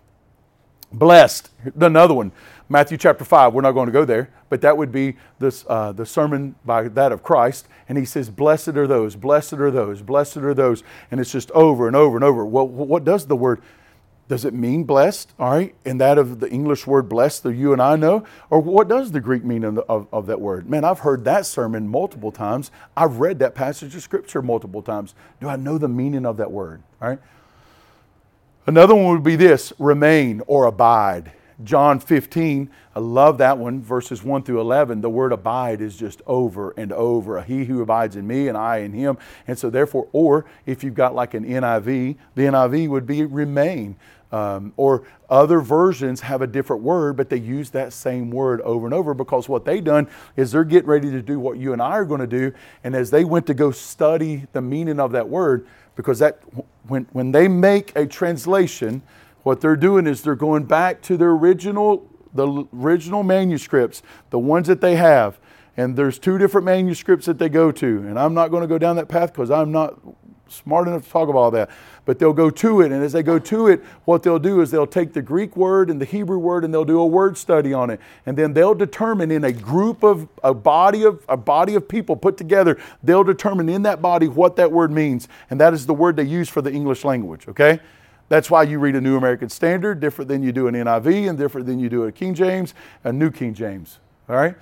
Blessed, another one. Matthew chapter 5, we're not going to go there, but that would be the sermon by that of Christ. And he says, blessed are those, blessed are those, blessed are those. And it's just over and over and over. Well, what does the word, does it mean blessed? All right. And that of the English word blessed that you and I know? Or what does the Greek mean of that word? Man, I've heard that sermon multiple times. I've read that passage of Scripture multiple times. Do I know the meaning of that word? All right. Another one would be this, remain or abide. John 15, I love that one, verses 1 through 11. The word abide is just over and over. He who abides in me and I in him. And so therefore, or if you've got like an NIV, the NIV would be remain. Or other versions have a different word, but they use that same word over and over because what they've done is they're getting ready to do what you and I are going to do. And as they went to go study the meaning of that word, because that when they make a translation, what they're doing is they're going back to the original manuscripts, the ones that they have. And there's 2 different manuscripts that they go to. And I'm not going to go down that path because I'm not smart enough to talk about all that. But they'll go to it. And as they go to it, what they'll do is they'll take the Greek word and the Hebrew word and they'll do a word study on it. And then they'll determine in a body of people put together, they'll determine in that body what that word means. And that is the word they use for the English language, okay? That's why you read a New American Standard different than you do an NIV and different than you do a King James, a New King James. All right?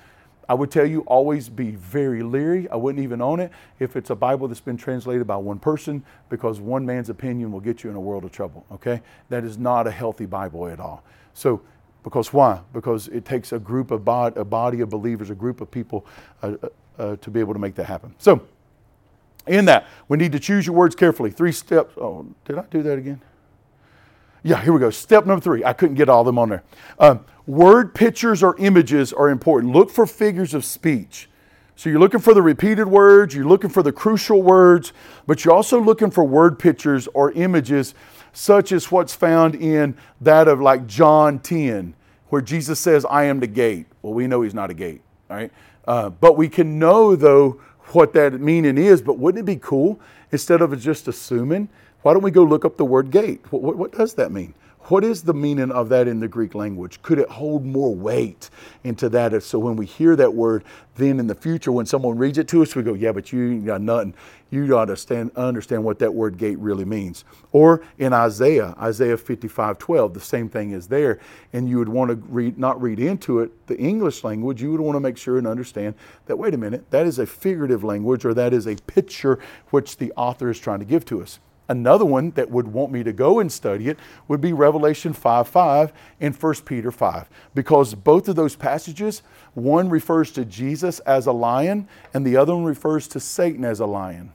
I would tell you always be very leery. I wouldn't even own it if it's a Bible that's been translated by one person, because one man's opinion will get you in a world of trouble, okay? That is not a healthy Bible at all. So, because why? Because it takes a group of a body of believers, a group of people to be able to make that happen. So, in that, we need to choose your words carefully. 3 steps. Oh, did I do that again? Yeah, here we go. Step number 3. I couldn't get all of them on there. Word pictures or images are important. Look for figures of speech. So you're looking for the repeated words, you're looking for the crucial words, but you're also looking for word pictures or images, such as what's found in that of like John 10, where Jesus says, I am the gate. Well, we know he's not a gate, all right? But we can know, though, what that meaning is. But wouldn't it be cool, instead of just assuming, why don't we go look up the word gate? What does that mean? What is the meaning of that in the Greek language? Could it hold more weight into that? So when we hear that word, then in the future, when someone reads it to us, we go, yeah, but you ain't got nothing. You got to understand what that word gate really means. Or in Isaiah 55:12, the same thing is there. And you would want to not read into it the English language. You would want to make sure and understand that, wait a minute, that is a figurative language, or that is a picture which the author is trying to give to us. Another one that would want me to go and study it would be Revelation 5:5 and 1 Peter 5. Because both of those passages, one refers to Jesus as a lion and the other one refers to Satan as a lion.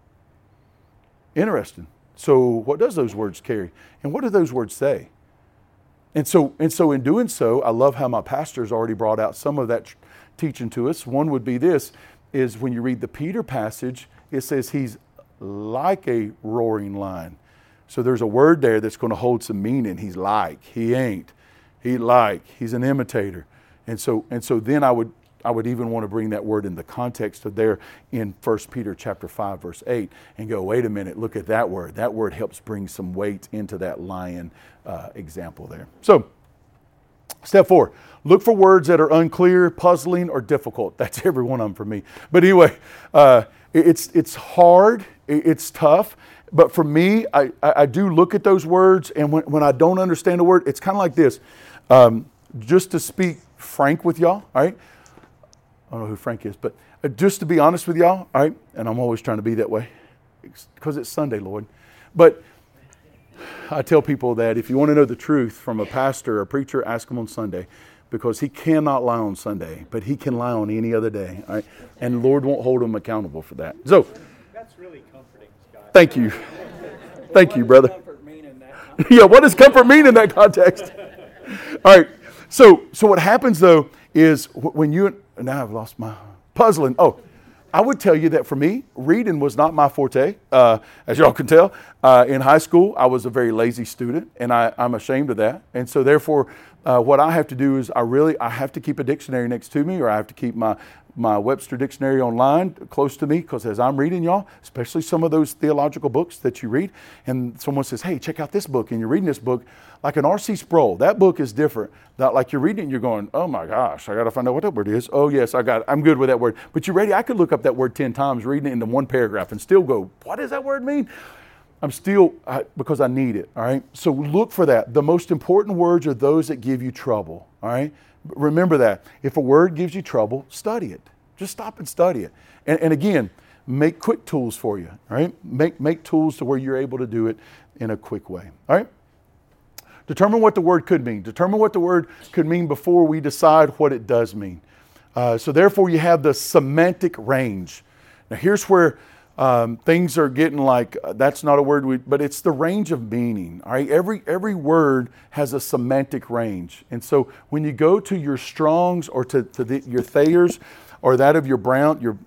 Interesting. So what does those words carry? And what do those words say? And so in doing so, I love how my pastor's already brought out some of that teaching to us. One would be this, is when you read the Peter passage, it says he's like a roaring lion. So there's a word there that's going to hold some meaning. He's like, he ain't, he like, he's an imitator. And so then I would even want to bring that word in the context of there in 1 Peter chapter 5 verse 8 and go, wait a minute, look at that word. That word helps bring some weight into that lion example there. So step 4, look for words that are unclear, puzzling, or difficult. That's every one of them for me. But anyway, it's hard, it's tough. But for me, I do look at those words, and when I don't understand a word, it's kind of like this. Just to speak frank with y'all, all right? I don't know who Frank is, but just to be honest with y'all, all right? And I'm always trying to be that way because it's Sunday, Lord. But I tell people that if you want to know the truth from a pastor or preacher, ask him on Sunday, because he cannot lie on Sunday, but he can lie on any other day, all right? And the Lord won't hold him accountable for that. So, that's really comforting, Scott. Thank you. Thank you, brother. Yeah, what does comfort mean in that context? All right. So what happens, though, is when you... Now I've lost my... Puzzling. Oh, I would tell you that for me, reading was not my forte. As y'all can tell, in high school, I was a very lazy student, and I'm ashamed of that. And so therefore, what I have to do is I have to keep a dictionary next to me, or I have to keep my Webster dictionary online close to me, because as I'm reading, y'all, especially some of those theological books that you read, and someone says, hey, check out this book, and you're reading this book, like an R.C. Sproul, that book is different. Not like you're reading it and you're going, oh my gosh, I got to find out what that word is. Oh yes, I'm good with that word. But you're ready, I could look up that word 10 times, reading it into one paragraph and still go, what does that word mean? I'm still, because I need it, all right? So look for that. The most important words are those that give you trouble, all right? Remember that. If a word gives you trouble, study it. Just stop and study it. And again, make quick tools for you, all right? Make tools to where you're able to do it in a quick way, all right? Determine what the word could mean. Determine what the word could mean before we decide what it does mean. So therefore, you have the semantic range. Now here's where things are getting like, that's not a word, but it's the range of meaning. All right, every word has a semantic range. And so when you go to your Strongs or to your Thayers or that of your Brown, your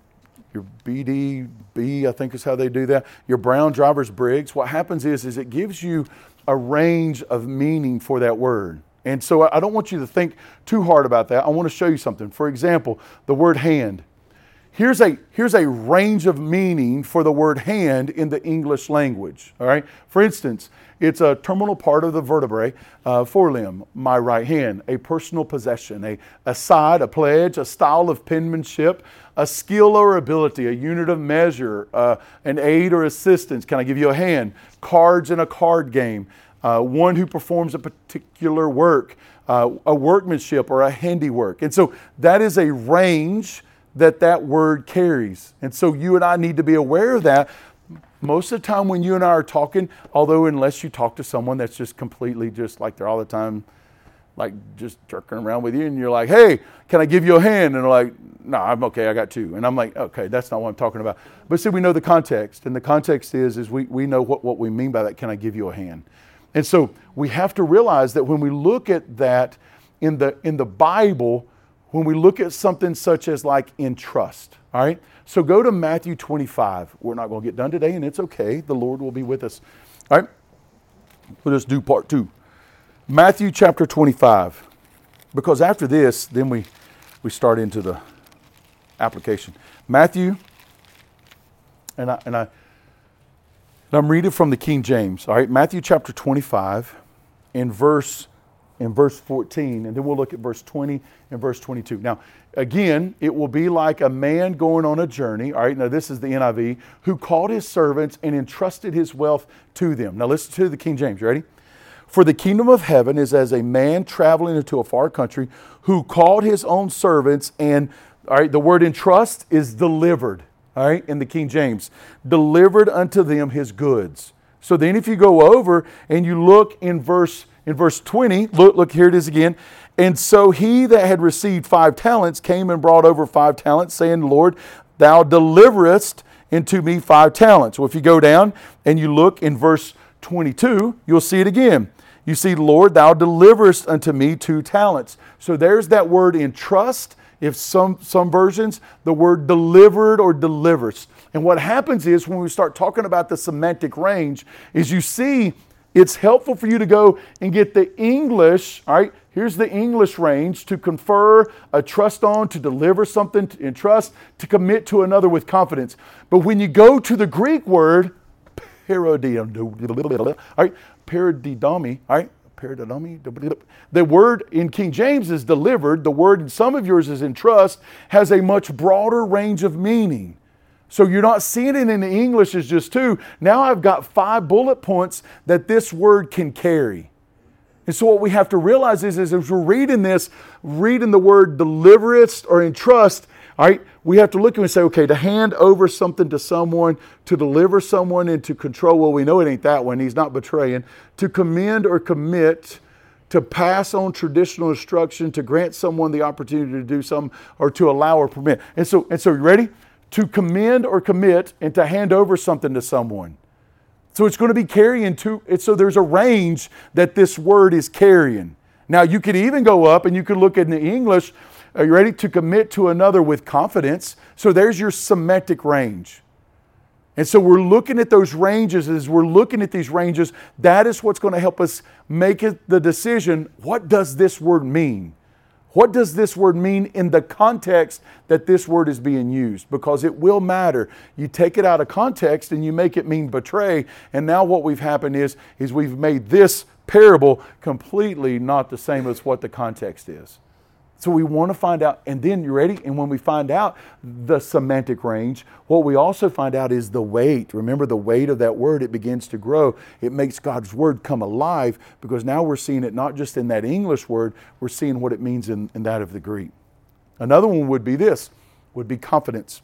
BDB, I think is how they do that, your Brown Drivers Briggs, what happens is it gives you a range of meaning for that word. And so I don't want you to think too hard about that. I want to show you something. For example, the word hand. Here's a range of meaning for the word hand in the English language. All right. For instance, it's a terminal part of the vertebrae, forelimb, my right hand, a personal possession, a side, a pledge, a style of penmanship, a skill or ability, a unit of measure, an aid or assistance. Can I give you a hand? Cards in a card game. one who performs a particular work, a workmanship or a handiwork. And so that is a range that word carries. And so you and I need to be aware of that. Most of the time when you and I are talking, although unless you talk to someone that's just completely just like they're all the time, like just jerking around with you and you're like, hey, can I give you a hand? And they're like, no, I'm okay, I got two. And I'm like, okay, that's not what I'm talking about. But see, we know the context. And the context is we know what we mean by that, can I give you a hand? And so we have to realize that when we look at that in the Bible, when we look at something such as like entrust, all right? So go to Matthew 25. We're not going to get done today, and it's okay. The Lord will be with us. All right? We'll just do part 2. Matthew chapter 25. Because after this, then we start into the application. Matthew, and I'm reading from the King James. All right? Matthew chapter 25 in verse 14, and then we'll look at verse 20 and verse 22. Now, again, it will be like a man going on a journey. All right, now this is the NIV, who called his servants and entrusted his wealth to them. Now listen to the King James. You ready? For the kingdom of heaven is as a man traveling into a far country who called his own servants and, all right, the word entrust is delivered. All right, in the King James, delivered unto them his goods. So then if you go over and you look in verse 20, look, here it is again. And so he that had received 5 talents came and brought over 5 talents, saying, Lord, thou deliverest into me 5 talents. Well, if you go down and you look in verse 22, you'll see it again. You see, Lord, thou deliverest unto me 2 talents. So there's that word entrust. If some versions, the word delivered or delivers. And what happens is when we start talking about the semantic range is you see it's helpful for you to go and get the English, all right? Here's the English range: to confer, a trust on, to deliver something, to entrust, to commit to another with confidence. But when you go to the Greek word, paradidomi, all right? Paradidomi, all right? Paradidomi. The word in King James is delivered. The word in some of yours is entrust, has a much broader range of meaning. So you're not seeing it in the English as just 2. Now I've got 5 bullet points that this word can carry. And so what we have to realize is as we're reading this, reading the word deliverest or entrust, all right, we have to look and say, okay, to hand over something to someone, to deliver someone into control. Well, we know it ain't that one. He's not betraying. To commend or commit, to pass on traditional instruction, to grant someone the opportunity to do something, or to allow or permit. And so you ready? To commend or commit and to hand over something to someone. So it's going to be carrying so there's a range that this word is carrying. Now you could even go up and you could look in the English, are you ready? To commit to another with confidence. So there's your semantic range. And so we're looking at those ranges. As we're looking at these ranges, that is what's going to help us make the decision, what does this word mean? What does this word mean in the context that this word is being used? Because it will matter. You take it out of context and you make it mean betray. And now what we've happened is we've made this parable completely not the same as what the context is. So we want to find out, and then you ready? And when we find out the semantic range, what we also find out is the weight. Remember the weight of that word, it begins to grow. It makes God's word come alive because now we're seeing it not just in that English word, we're seeing what it means in that of the Greek. Another one would be confidence.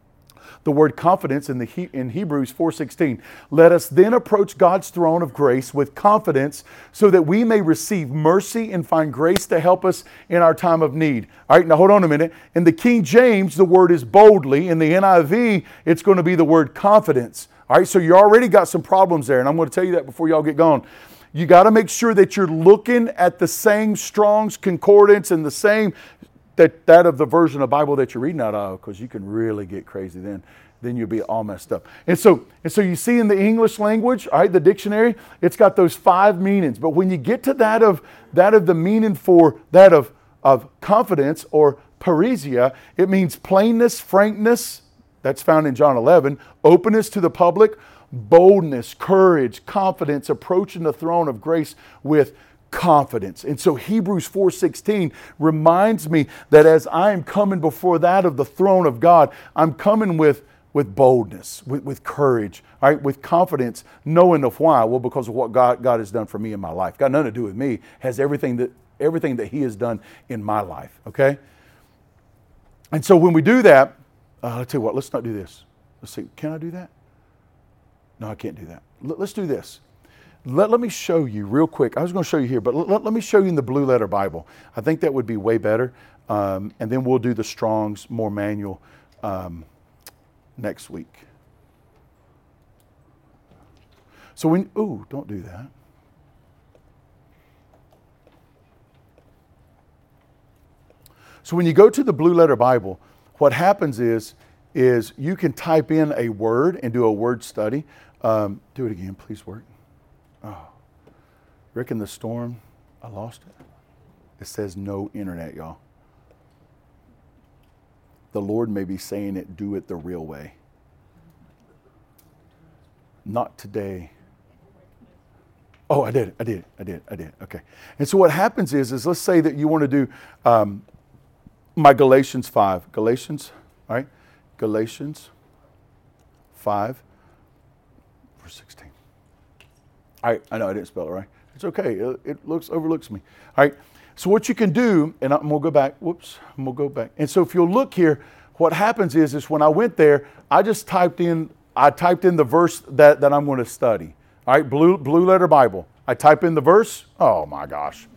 The word confidence in Hebrews 4:16. Let us then approach God's throne of grace with confidence so that we may receive mercy and find grace to help us in our time of need. All right, now hold on a minute. In the King James, the word is boldly. In the NIV, it's going to be the word confidence. All right, so you already got some problems there, and I'm going to tell you that before y'all get going. You got to make sure that you're looking at the same Strong's Concordance and the same that of the version of Bible that you're reading out of, because you can really get crazy then you'll be all messed up. And so you see in the English language, all right, the dictionary, it's got those 5 meanings. But when you get to that of the meaning for that of confidence or parrhesia, it means plainness, frankness. That's found in John 11. Openness to the public, boldness, courage, confidence, approaching the throne of grace with confidence. And so Hebrews 4:16 reminds me that as I am coming before that of the throne of God, I'm coming with with boldness, with courage, all right, with confidence, knowing of why. Well, because of what God has done for me in my life. Got nothing to do with me. Has everything that He has done in my life. Okay. And so when we do that, let's tell you what. Let's not do this. Let's see. Can I do that? No, I can't do that. Let's do this. Let me show you real quick. I was going to show you here, but let me show you in the Blue Letter Bible. I think that would be way better. And then we'll do the Strong's more manual next week. So don't do that. So when you go to the Blue Letter Bible, what happens is you can type in a word and do a word study. Do it again, please, work. Oh, Rick in the storm, I lost it. It says no internet, y'all. The Lord may be saying it, do it the real way. Not today. Oh, I did. Okay. And so what happens is let's say that you want to do my Galatians 5. Galatians, all right? Galatians 5, verse 16. All right, I know I didn't spell it right. It's okay. It overlooks me. All right. So what you can do, and I'm going to go back. I'm going to go back. And so if you'll look here, what happens is when I went there, I just typed in the verse that I'm going to study. All right, Blue Letter Bible. I type in the verse. Oh my gosh.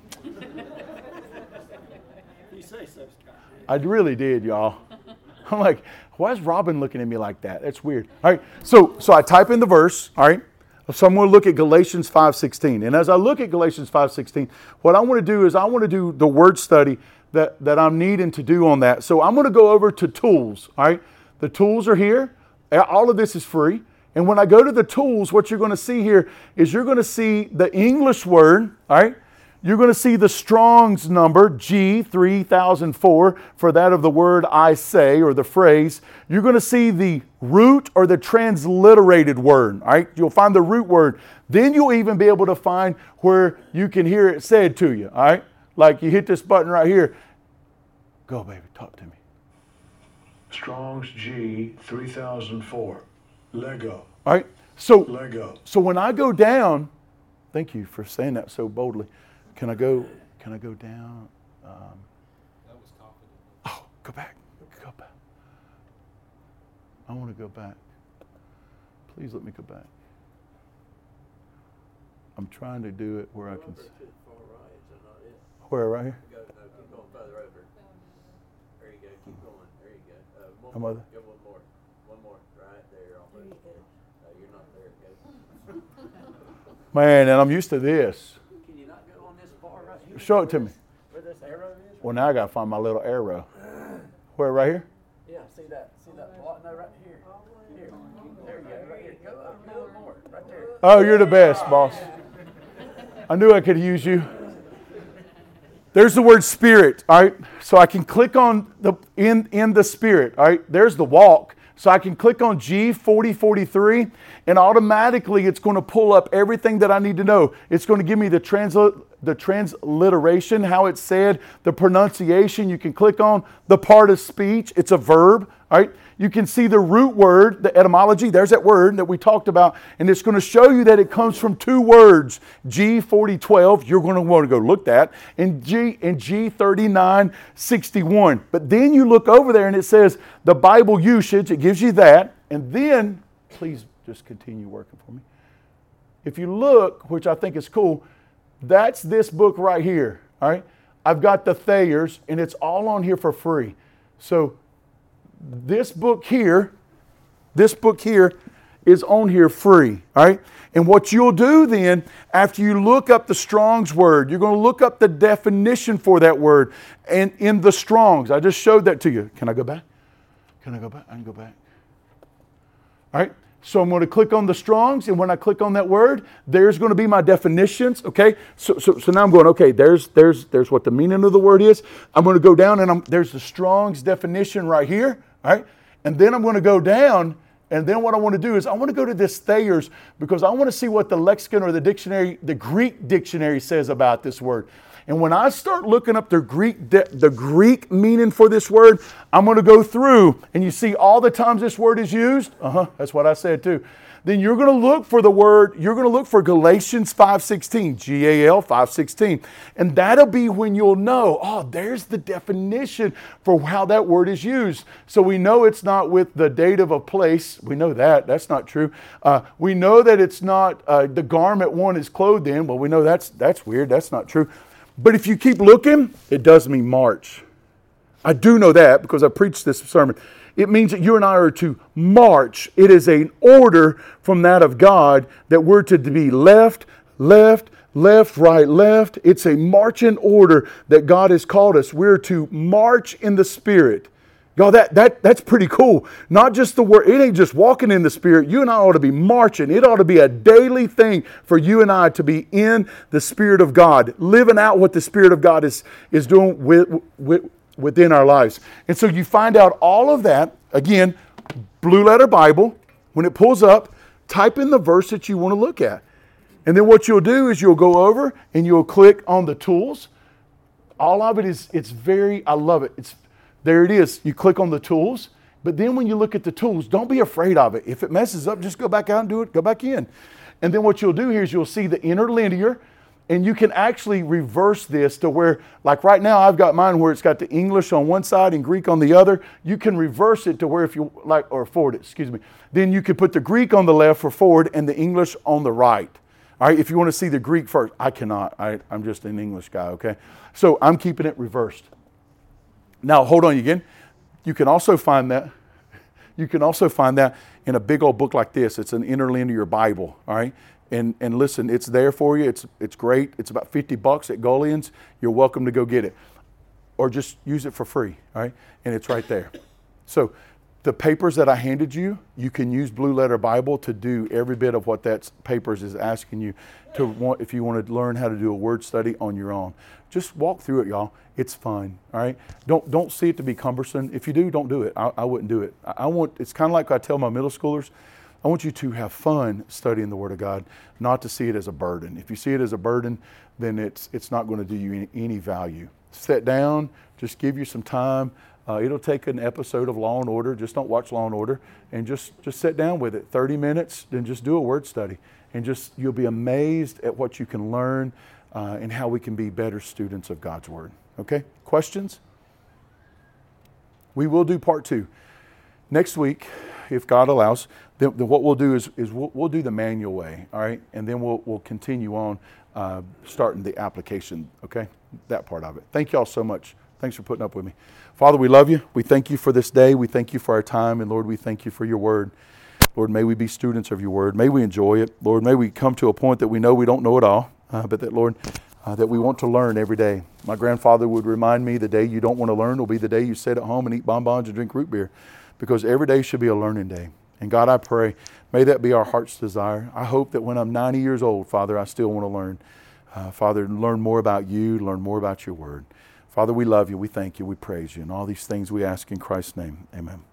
You say so, Scott. I really did, y'all. I'm like, why is Robin looking at me like that? That's weird. All right, so I type in the verse, all right? So I'm going to look at Galatians 5:16. And as I look at Galatians 5:16, what I want to do is I want to do the word study that I'm needing to do on that. So I'm going to go over to tools, all right? The tools are here. All of this is free. And when I go to the tools, what you're going to see here is you're going to see the English word, all right? You're going to see the Strong's number, G 3004, for that of the word I say, or the phrase. You're going to see the root or the transliterated word, all right? You'll find the root word. Then you'll even be able to find where you can hear it said to you, all right? Like you hit this button right here. Go, baby, talk to me. Strong's G 3004. Lego. All right? So Lego. So when I go down, thank you for saying that so boldly. Can I go down? That was confident. Oh, go back. I want to go back. Please let me go back. I'm trying to do it where I can. Where, right here? Keep going further over. There you go. Keep going. There you go. I'm over. Go one more. One more. Right there. Almost. You're not there. Go. Man, and I'm used to this. Can you not go on this bar right here? Show it to me. Where this arrow is? Well, now I got to find my little arrow. Where, right here? Yeah. See that block? No, right here. Here. There you go. Right here. Go up. Go up more. Right there. Oh, you're the best, boss. I knew I could use you. There's the word spirit, all right? So I can click on the in the spirit, all right? There's the walk. So I can click on G4043 and automatically it's going to pull up everything that I need to know. It's going to give me the transliteration, how it's said, the pronunciation. You can click on the part of speech. It's a verb, all right? You can see the root word, the etymology. There's that word that we talked about. And it's going to show you that it comes from two words. G4012, you're going to want to go look that. And G3961. But then you look over there and it says the Bible usage. It gives you that. And then, please just continue working for me. If you look, which I think is cool, that's this book right here. All right. I've got the Thayers and it's all on here for free. So this book here is on here free, all right? And what you'll do then, after you look up the Strong's word, you're going to look up the definition for that word and in the Strong's. I just showed that to you. Can I go back? I can go back. All right? So I'm going to click on the Strong's, and when I click on that word, there's going to be my definitions, okay? So now I'm going, okay, there's what the meaning of the word is. I'm going to go down, and there's the Strong's definition right here, all right? And then I'm going to go down, and then what I want to do is I want to go to this Thayer's because I want to see what the lexicon or the dictionary, the Greek dictionary says about this word. And when I start looking up the Greek meaning for this word, I'm going to go through and you see all the times this word is used. That's what I said too. Then you're going to look for the word, you're going to look for Galatians 5:16, G-A-L 5:16. And that'll be when you'll know, oh, there's the definition for how that word is used. So we know it's not with the dative of place. We know that. That's not true. We know that it's not the garment one is clothed in. Well, we know that's weird. That's not true. But if you keep looking, it does mean march. I do know that because I preached this sermon. It means that you and I are to march. It is an order from that of God that we're to be left, right, left. It's a marching order that God has called us. We're to march in the Spirit. God, that's pretty cool. Not just the word. It ain't just walking in the Spirit. You and I ought to be marching. It ought to be a daily thing for you and I to be in the Spirit of God, living out what the Spirit of God is doing within our lives. And so you find out all of that. Again, Blue Letter Bible. When it pulls up, type in the verse that you want to look at. And then what you'll do is you'll go over and you'll click on the tools. All of it is, I love it. There it is. You click on the tools. But then when you look at the tools, don't be afraid of it. If it messes up, just go back out and do it. Go back in. And then what you'll do here is you'll see the interlinear. And you can actually reverse this to where, like right now, I've got mine where it's got the English on one side and Greek on the other. You can reverse it to where if you like, or forward it, excuse me. Then you can put the Greek on the left for forward and the English on the right. All right, if you want to see the Greek first. I cannot. I'm just an English guy, okay? So I'm keeping it reversed. Now, hold on again. You can also find that. You can also find that in a big old book like this. It's an interlinear Bible, all right? And listen, it's there for you. It's great. It's about $50 at Golian's. You're welcome to go get it. Or just use it for free, all right? And it's right there. So the papers that I handed you, you can use Blue Letter Bible to do every bit of what that papers is asking you to want if you want to learn how to do a word study on your own. Just walk through it, y'all. It's fun, all right? Don't see it to be cumbersome. If you do, don't do it. I wouldn't do it. It's kind of like I tell my middle schoolers, I want you to have fun studying the Word of God, not to see it as a burden. If you see it as a burden, then it's not going to do you any value. Sit down, just give you some time. It'll take an episode of Law and Order. Just don't watch Law and Order, and just sit down with it. 30 minutes, then just do a word study, and you'll be amazed at what you can learn and how we can be better students of God's Word. Okay? Questions? We will do part 2 next week, if God allows. Then what we'll do is we'll do the manual way, all right? And then we'll continue on starting the application, okay? That part of it. Thank y'all so much. Thanks for putting up with me. Father, we love you. We thank you for this day. We thank you for our time. And Lord, we thank you for your word. Lord, may we be students of your word. May we enjoy it. Lord, may we come to a point that we know we don't know it all, but that, Lord, that we want to learn every day. My grandfather would remind me the day you don't want to learn will be the day you sit at home and eat bonbons and drink root beer, because every day should be a learning day. And God, I pray, may that be our heart's desire. I hope that when I'm 90 years old, Father, I still want to learn. Father, learn more about you, learn more about your word. Father, we love you, we thank you, we praise you. And all these things we ask in Christ's name. Amen.